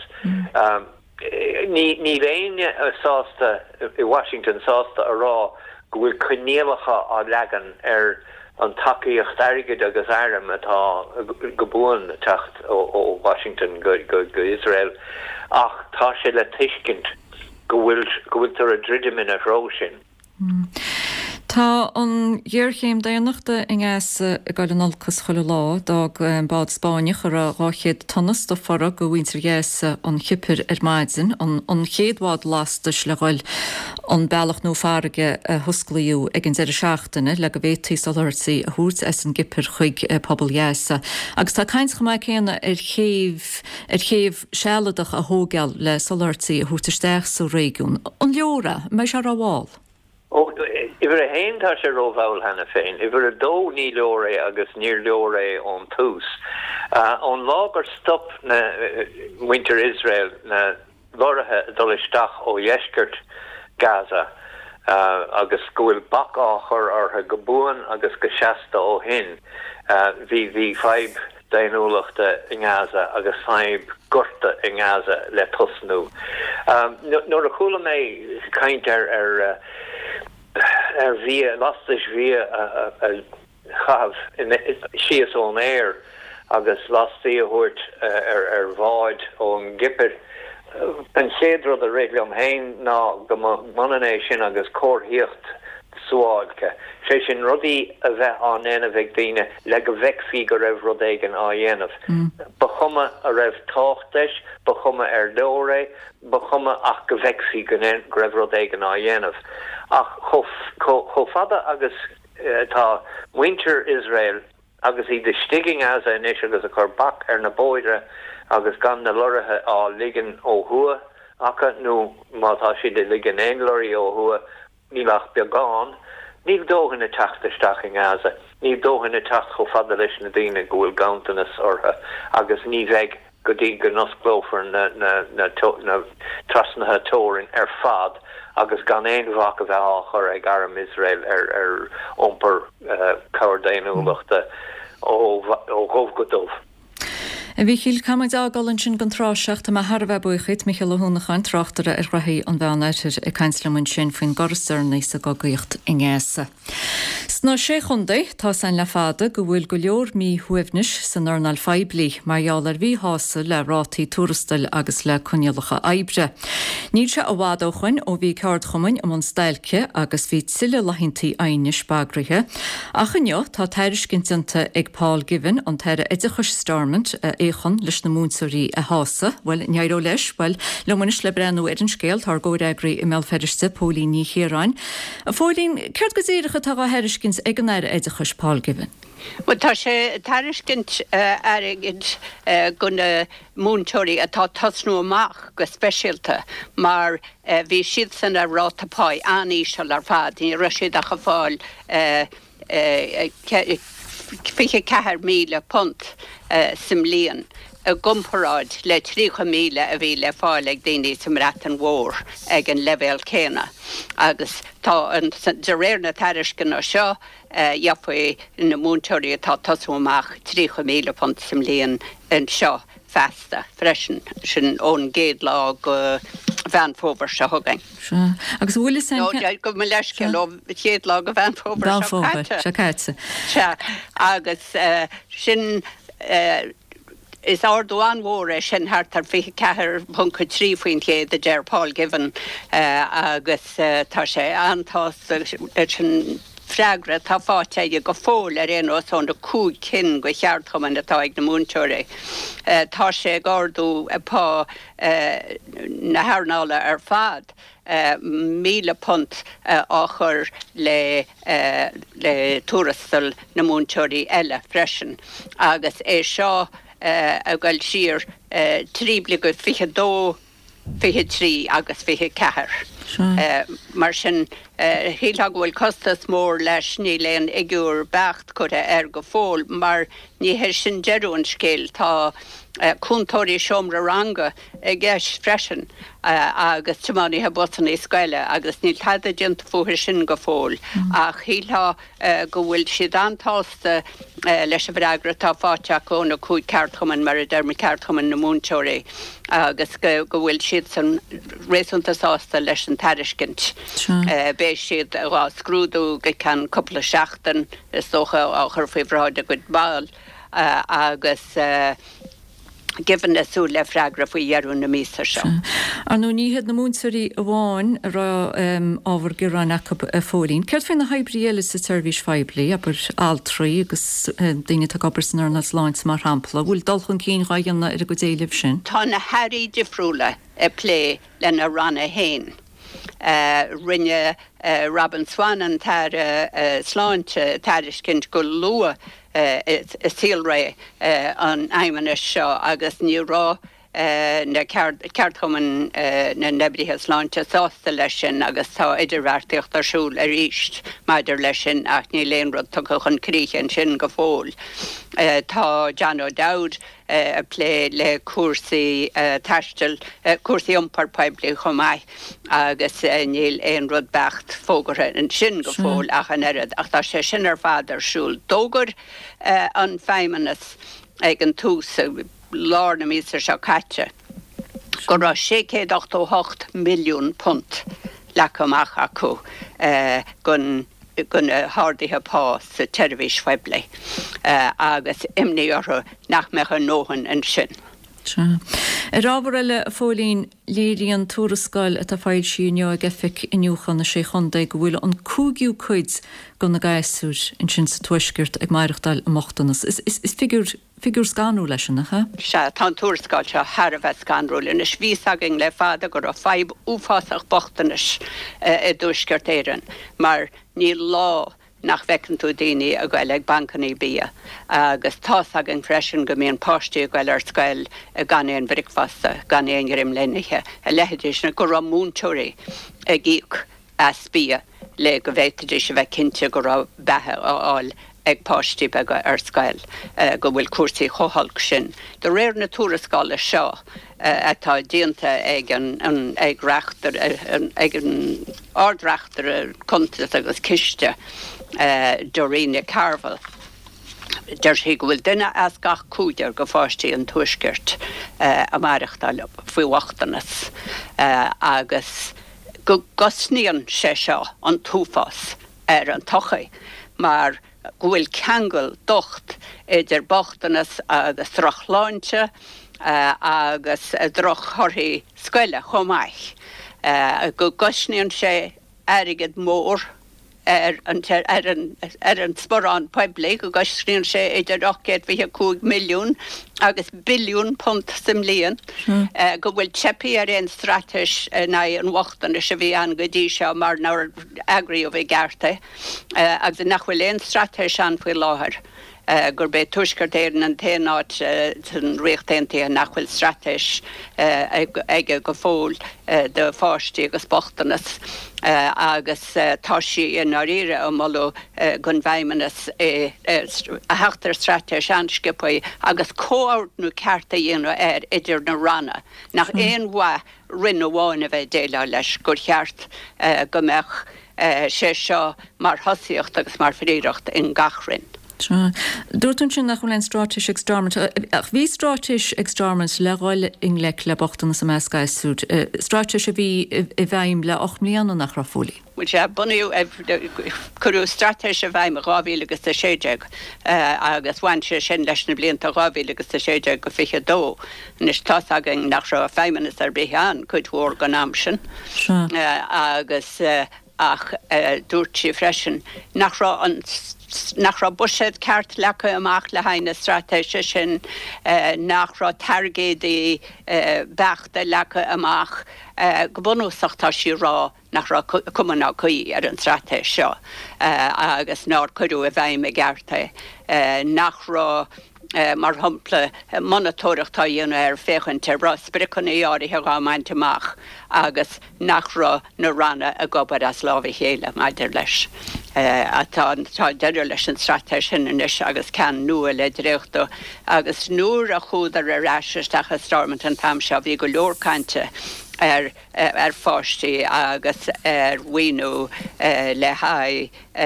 Ní léine sásta I Washington sásta a rá go bhfuil conéalacha á legan ar an takeíocht airgid agus airm atá go buan techt ó Washington go Israel ach tá sé le tuiscint go bhfuil tar a dridimin a ró sin. Tá an dhearchéim déanachta in ggéasa I gáil an olcas chola lá dag bád Spáine chu a ráchéad tannas do fara go bhhaintar ggéasa an chipir ar maidzin an chéadhád lastas le gáil an bealach nó farige thusclaíú ag an 16 le go bhétaí salirtaí a thuút as an gipir chuig pobl ggéasa. Agus tá caint go maiid chéanna ar chéamh sealadach a thógeal le salirtaí a thuúirteach sa réigiún. An leora, mé se ra bháil. Iver a héin tá sé róhhail hena féin, iver a dó ní leoré agus níor leoré ón tús. An lágar stop na Winter Israel na lorathe dolisteach ó dheisceart Gaza agus gohfuil bach áchar artha go buan agus go seasta ó hin. Bhí feib déanúlachta in Gaza agus feib gorta in Gaza le tusnú. Nuair a chula mé caint ar via lastas via chav sias on air agus lasti a hoort vaid on gipper pensédro de reglum hein na go manation agus korhiocht soadke sé sin rudi a bheith an envig dine le go vexi go raibh rodégan á dhéanamh. Bachuma a raibh táchtais, bachuma dóre, bachuma ach go vexi go raibh rodégan á dhéanamh. Ach cho fada agus tá Winter Israel agus I de stiging as a inis agus a chur bach ar na bóidre agus gan na lorathe á ligan ó hua acha nó mátá si de ligan ein lorí ó hua nílach beagán níl dóhan na tachtasteach in Gaza níl dóhan na tacht cho fada leis na dtíine go bhfuil gaantanas ortha agus ní bheith go dtí go nosglófar na trasnathe tórin ar fad agus gan éon bhach a bheith áchar ag aram Israel ar ompar cabhar déanúlachta ó ghóh go dómh. A bhí chiil caiid ágálann sin gan tráiseach tá Harbheith buchaid Michael Húnachain trachtara ar rathaí an bheanaitir i Cainslamann sin faoin gorstar níos a gogaíocht in ggéasa. Sná sé chundaí tá san le fada go bhfuil go leor mí huimhnis san ornal feibli marall ar bhí hása le rátaí túrastal agus le cunialacha aibre. Níl se a bhád ó chuin ó bhí ceart chumain am an stailce agus bhí sile lehinntaí aine spagrathe. Achaneo tá teiriscinnta ag Paul Given an teire Idachas Stormont échan leis na múnsaí a hása, well nearó leis, well lemunis le brenn ar an scéal tar ggóir agraí i mellferiste Pólín ní chéráin. A Pólín, ceart go zéiricha tá a heiriscins ag an aire Idachas Paul Given. Well, tá sé tairiscint airigid gona múntóirí atá tasnú amach go speisialta, mar bhí siad san a rátapáid aníisiil ar fad, ní raisiad a chaáil fiche 4,000 punt sim líon a gumparáid le 3,000 a bhí le fáil ag daoine som ratan mhór ag an levéil céna. Agus tá an de réir na tairiscin ó seo jafaí na múntóirí atá tasú amach 3,000 punt sim líon an seo festa freisin sin ón géad lá go bhean fóbar se thugain. Agus bhfuil san go me leis ce chéad lá go bhean fóbar se caite. Agus sin is ardúan mhór sin hartar fi 4.3 faoin chéad a Ger Paul Given agus tá sé antás sin freagra tá fáteide go fóil ar éon osán de cúd cin go cheartchaman atá ag na múntóirí. Tá sé gardú apá na hairnála ar fad 1,000 punt áchar le túrastal na múntóirí eile freisin. Agus é seo a ghail siar tríbli go 22, 23 agus 24. Mar sin hílag bhfuil costas mór leis ní léon igiúr becht chuir go fóil, mar ní héir sin dearún scéil tá cúntóirí seomra ranga I gceis freisin agus tumáí he botan í scoile agus níl taide dinta fuair sin go fóil ach hílá go bhfuil siad antásta leis a bhreagra tá fáteach óna cúid ceartchaman mar a dermi ceartchaman na múntóirí agus go bhfuil siad san réúntasásta leis an tairiscint. Béis siad a scrúdú go can coppla seachtain is dócha á chur faoi bhráid a go báil agus given a sú le freagra faoi dhearún na mísa seo. Anú níhead na múnsaí a bháin rá ábhar go rán a fólín. Ceart fin na haibríile sa service feibli a bur altraí agus daine tá gabbar san arna sláint mar hampla. Bhfuil dulchan cín gáanna ar a go déileh sin? Tá na Harry difriúla a plé le na ranna héin. Rinne Robin Swannon tar sláint tairiscint go lua sílré an aimimena seo agus ní rá na ceartchaman na nebrithe sláinte sásta lei sin agus tá idirhharrtaíocht arsúil a ríist maidir lei sin ach ní léonrad tu chun crían sin go fóil. Tá John O'Dowd a plé le cuasaí taistil cuasaí umpar peibli chomai agus níl éon rud becht fógara an sin go fóil ach an erad ach tá sé sin ar fad arsúil dógur an feimimenas ag an tús lár na mísa seo caite. Go rá 688 milliún punt lecamach acu gun hádaithe pá sa televís feibli agus imní orthu nach mecha nóhan an sin. Rábhar eile fólín léiríon túrascáil a fáil síoneo a gefic inniuchan na sé chundaig go bhfuil an cúgiú chuid go na gaiisúr in sin sa tuisgirt ag maireachtáil amachtanas. Is figur scanú leis sin nachcha? Se tá túrascáil se Harbheith scanrúil is ví agin le fada gur a feib úfásach bochtanas I dúisgirt éireann, mar ní lá nach fecinn tú daoine a ghail ag bancaní bia agus tá agin freisin go míon páistí a ghail ar scail a ganéon bricfasta, ganéon rim lenithe a lehéidir na go rá múntóirí a gíoch a spia le go bhéiteidir se bheith cinnte go rá bethe áil ag páistí ar scail go bhfuil cuasaí chothálc sin. De réir na túrascála seo atá díanta ag an reachtar ag an ardreachtar contas agus ciste Dorina Carvel Der sé go bhfuil duine as gach cúidear go fáistí an tuisgirt a marachtal faoiachtanas agus go gosníon sé seo an túfás an tochaí, mar gohfuil ceangail docht idir bochtanas agus trachláinte agus droch thorthaí scoile chomáich. Go gosníon sé airigid mór an sporán pebli go gosníon sé idir 8.5 milliún agus billiún punt simlíon. Go bhfuil tepi ein strateis na an wachtan se bhí an go dtí seo mar ná agrií ó bhí garte agus nachhfuil ein strateis an faoi láthir. Gur be tuisgurtéieren an téáit an réchttaintaí nachhfuil strateis ige go fóil de fáistí agus bochtanas agus táisií in áíre ó malú gon bhaimenas a heachtar strateis anskipaí agus cóirnú cearta dhéanú idir na ranna nach éon bha rinne bháin a bheith déile leis gur cheart go meach sé seo mar hosíocht agus mar fríireacht in gachrinn. Dúirtún sin nach bhfuil strateis extramant ach bhí strateis extramant le gáil inglé le bochtanas sa meascaisúd. Strateis a bhí i bhaim le 8 mbliana nach rafólí. Muid bunú curú strateis a bhaim a 2016 agus bhaintse sin leis na blianta 2016 go fiche dó. Nis tá agin nach rá féimenas ar bhíán chuid mhór gan amsin agus ach dúirt si freisin nach rá buised ceart lecha amach le haine stratéise sin nach rá targédaí beachta lecha amach go bunúsachta sí rá nach rá cumanná chuí ar an stratéis seo agus ná chuú a bhaim a gcearta nach rá mar hapla monatóireachta dhéanú ar féchainte rá spriconna áirithe gámainteach agus nach rá na ranna a gobar as lábhí chéile maidir leis. Tá deidir leis an stratéis sin inis agus cean nua le dréochtú agus nuair a chúdar a ráisisteach a stormant an tam seo bhí go leorcainte ar fáistí agus bhuiinú le haid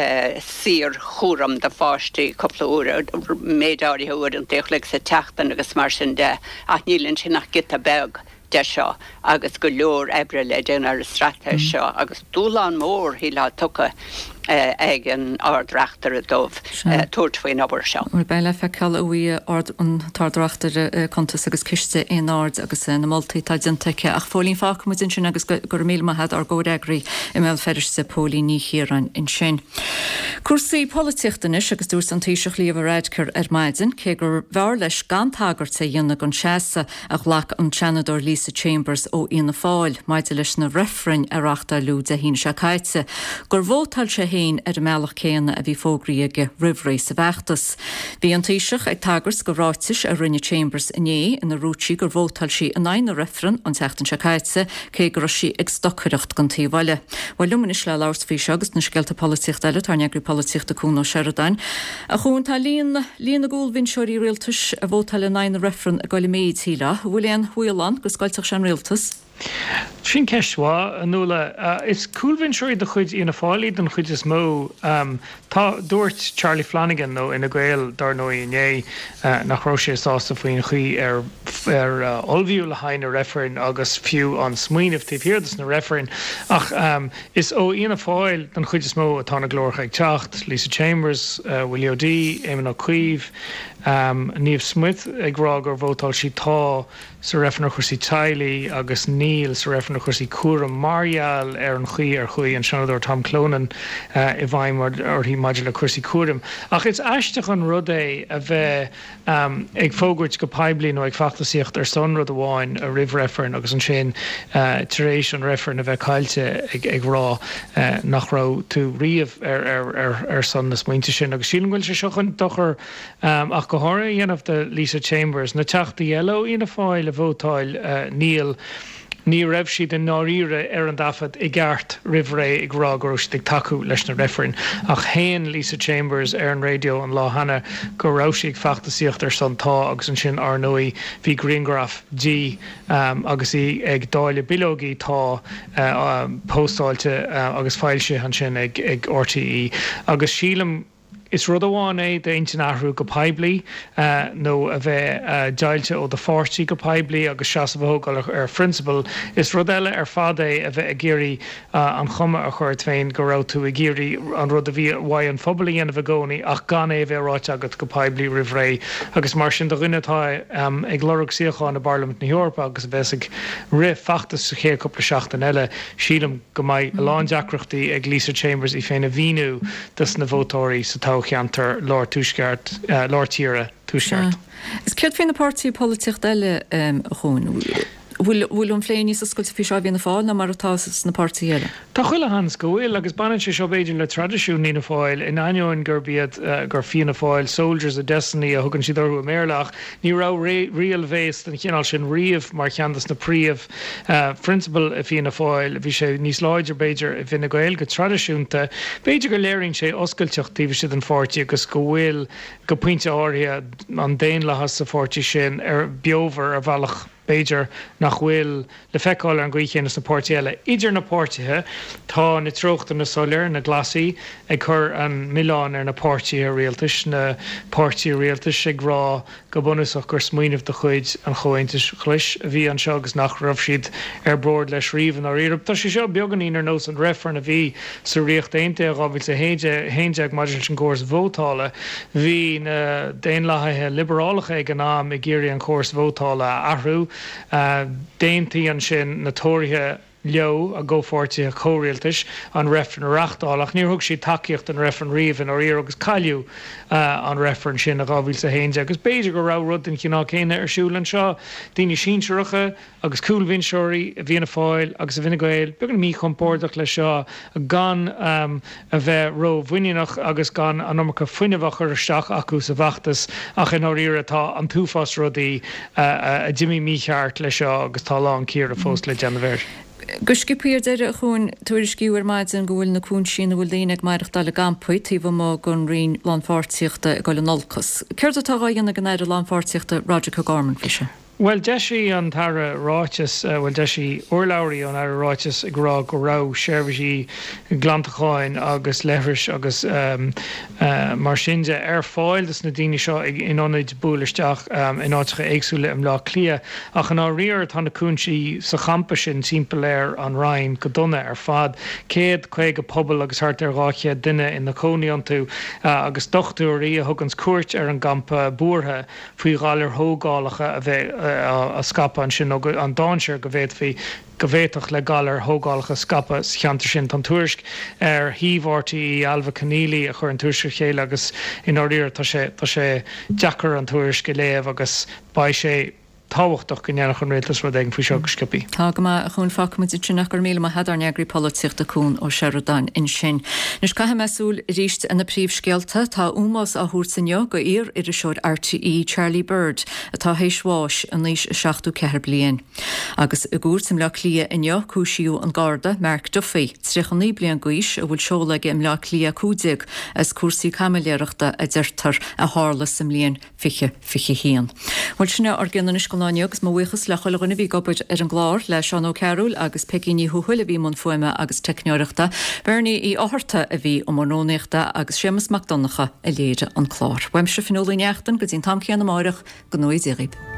sír chúram de fáistí coppla úra méidáirithe úr an déchla sa teachtain agus mar sin de ach nílann sin nach git a beg de seo agus go leor ebre le déanaar stratéis seo agus dúlán mór hí lá tucha ag an ardreachtar a dómh tuairtfuoin ábhar seo. Mar beile feiceáil a bhí ard an tardraachtar contas agus ciste in ard agus na moltaí taidiantaice ach fólín fach mu in sin agus gur mílmahead ar ggódagrií i mé feidir sa pólí ní chéan in sin. Cuasaí políochtanis agus dús an tíiseach líomh réidcur ar maidin cé gur bhar leis gan tagart a dhéanana an seasa a ghlach an Senador Lisa Chambers ó ina fáil maidide leis na refrain arachta lú de hín se caiite gur bhótal sé héin ar meach céanna a bhí fógraíige rihraí sa bheachtas. Bhí an tíiseach ag tagars go ráitis a rinne Chambers iné in na rútí gur bhótal sí a 9 refran an teachtain se caiite cé gur sí ag stochaireacht gan tíhhaile. Bhil lumanis le lás fhí agus na scealta políocht eile tar neagrú políocht aún ó Sheridan. A chun tá líon a gúil vinseoirí rialtas a bhótal le 9 refran a goile méid tíla, bhfuil an huián go scoilteach sean rialtas. Sin ceisá an nula is coolvin seir de chuid ina fáí don chuid is mó tá dúirt Charlie Flanagan nó ina ghail dar nó iné nachrá sé sásta faoin chuí ar olbhiú le hain a referin agus fiú an smuoineh tíhhirirdas na referin ach is ó ina fáil don chuid is mó atá na glóircha ag teacht, Lisa Chambers, Willie O'D, Éamon Ó Cuíomh, Niamh Smith ag rá gur bhótáil sí tá sa refna chuirsaí Tylee agus Neil sa refna chuirsaí Cuara Marial ar an chuí an Senador Tom Clonan I bhaim ar hí maidir le chuirsaí Cuaram. Ach is eisteach an rud é a bheith ag fógairt go peblií nó ag feachtasíocht ar son rud amháin a rih referin agus an sin taréis an referin a bheith caiilte ag rá nach rá tú riamh ar son na smaointe sin agus sílan ghfuil sé seochan dochar ach go háir dhéanamh de Lisa Chambers na teachta eile ina fáil a bhótáil Neil ní raibh siad an náíre ar an dafad I gceart rihré ag rá goiste taú leis na referin ach héan Lisa Chambers ar an radio an láhanana go ráisiigh feachtasíocht ar san tá agus an sin ar nóí bhí Greengraph G agus í ag dáile bilógaí tá postáilte agus fáilse an sin ag RTE agus sílam is rud amháin é de intinárú go peblií nó a bheith deilte ó de fórtí go peblií agus seasamhógáil ar principal is rud eile ar fad é a bheith a géirí an chuma a chuir féin go rá tú a géirí an rud a bhí bhaid an fphobal ana bh gcónaí ach gan é bheith ráit agat go peblií rihré agus mar sin do rinnetá ag lorug siáán na Parliament na Eorpa agus bheits ri fachtas sa ché coppla seachtain eile sílam go mbeidh lándeacreachtaí ag Lisa Chambers i féin a bhíú dus na bhótóirí sa tácheantar Lord Tuisceart Lord Tíre Tuisceart. Is cead féin na pártaí politicht eile chuún. Bhfuil an phléin sa scoilte fi seo bhíonna fáil na mar atá na pártaí eile. Tá chuile hans go bhfuil agus banan sé seo bhéidir le tradiisiún ní na fáil in aineoin gur bíad gur fianna fáil Soldiers of Destiny a thugann siad orthú Méarlach ní rá rial bhéis den chéanál sin riamh mar cheandas na príomh principal a fianna fáil bhí sé níos láidir beidir a bhína gail go tradiisiúnta beidir go léirinn sé oscailteachtaí bhí siad an fáirtí agus go bhfuil go puinte áirithe an déon lethas sa fáirtí sin ar beover a bhealach Beiidir nach bhfuil le feicáil an gcuichéannas na pórtaí eile. Idir na pórtaithe tá na trochta na solir na glasaí ag chur an Milán ar na pórtaí a rialtas na pórtaí rialtas ag rá go bunasach gur smaoinmh de chuid an chohaintas chluis a bhí an seo agus nach raibh siad ar bord leis riomhan ar iarb. Tá sé seo beganí ar nós an réfran a bhí sa riocht daonnta a bhfuil sa héideag maidir an córas bhótála hí na déon láthaithe liberálacha ag an am i ggéirí an córas bhótála ahrú déontaí an sin na tóirithe leo a ggóforte a chóréaltais an referen rachtálach níor thug sí takeíocht an referen riomhan ar iar agus caiú an referen sin a gáhfuil sa héinde agus beidir go rá rud in cinná céine ar siúlan seo daoine síseiricha agus coolvinseoirí a bhíonna fáil agus a bhína gail began mí chumpórdach le seo a gan a bheith ro bhuiineach agus gan an nócha fuinehach ar isteach acu sa bhaachtas ach in áíir atá an túfás rudaí a Jimmy Mícheart le seo agus tá lán cíar a fós le Genever. Guscipíir deire a chun tuairiscíúar maid an gohfuil na cún sin bhfuil daanaag maireach dal gampaid tí bh má gon rion lánfáirtíochta goil an nolcas. Céir atá gáanna gan éidir lánfáirtíochta Roger Cogarman fise. Well, deisi an tara ráitis, well, deisi orlaurí an ar ráitis ag rá go rá seirbhísí glantacháin agus leithris agus mar sinse ar fáil dus na daoine seo in anid búlaisteach in áiticha éagsúla im lá clia ach an á riar tá na cúnsí sa champa sin timpplair an Rhein go donna ar fad céad chuig go pobl agus hart ar ráiche duine in na cóíon tú agus dochtúirí a thugans cuairt ar an gampa búrtha faoi gáir thógálacha a bheith a scapa an sin an dáseir go bhéad fhí go bhéach le galar thógálacha scapa cheantar sin an tuairisc ar híomhhartaí Alva Canílí a chur an tuairisc chéile agus in áíir tá sé deachar an tuairisc go léamh agus ba sé táhachtach go neannach an réaltas rud ag faoi seo go scipaí. Tá go a chun facmuid sinach gur míle headar neagraí políochta cún ó Sheridan in sin. Nus caiime measúil ríist in na príomhscealta tá úmás a thuúsanne go ír ar a seoir RTE Charlie Bird atá héisháis an níos 64 bliain. Agus a gúirtim le clia inneo cúisiú an Garda Mark Duffy tríchaní blian gois a bhfuil seolaige im le clia cúdig as cuasaí camailéireachta a deirtar a hála sem líon fiche hían. Bhil sinna ar gannais agus má bhuichas le chola gona bhí gobaid ar an gláir le Seán Ó Cearúil agus Peginí thuhuiile bhí man fuime agus teicneoireachta, Bernie í áharta a bhí ó marrónéachta agus Seamus McDonacha a léide an chlár. Weim se finolíneachtan go dtín tamcéan na máireach go nóid éirib.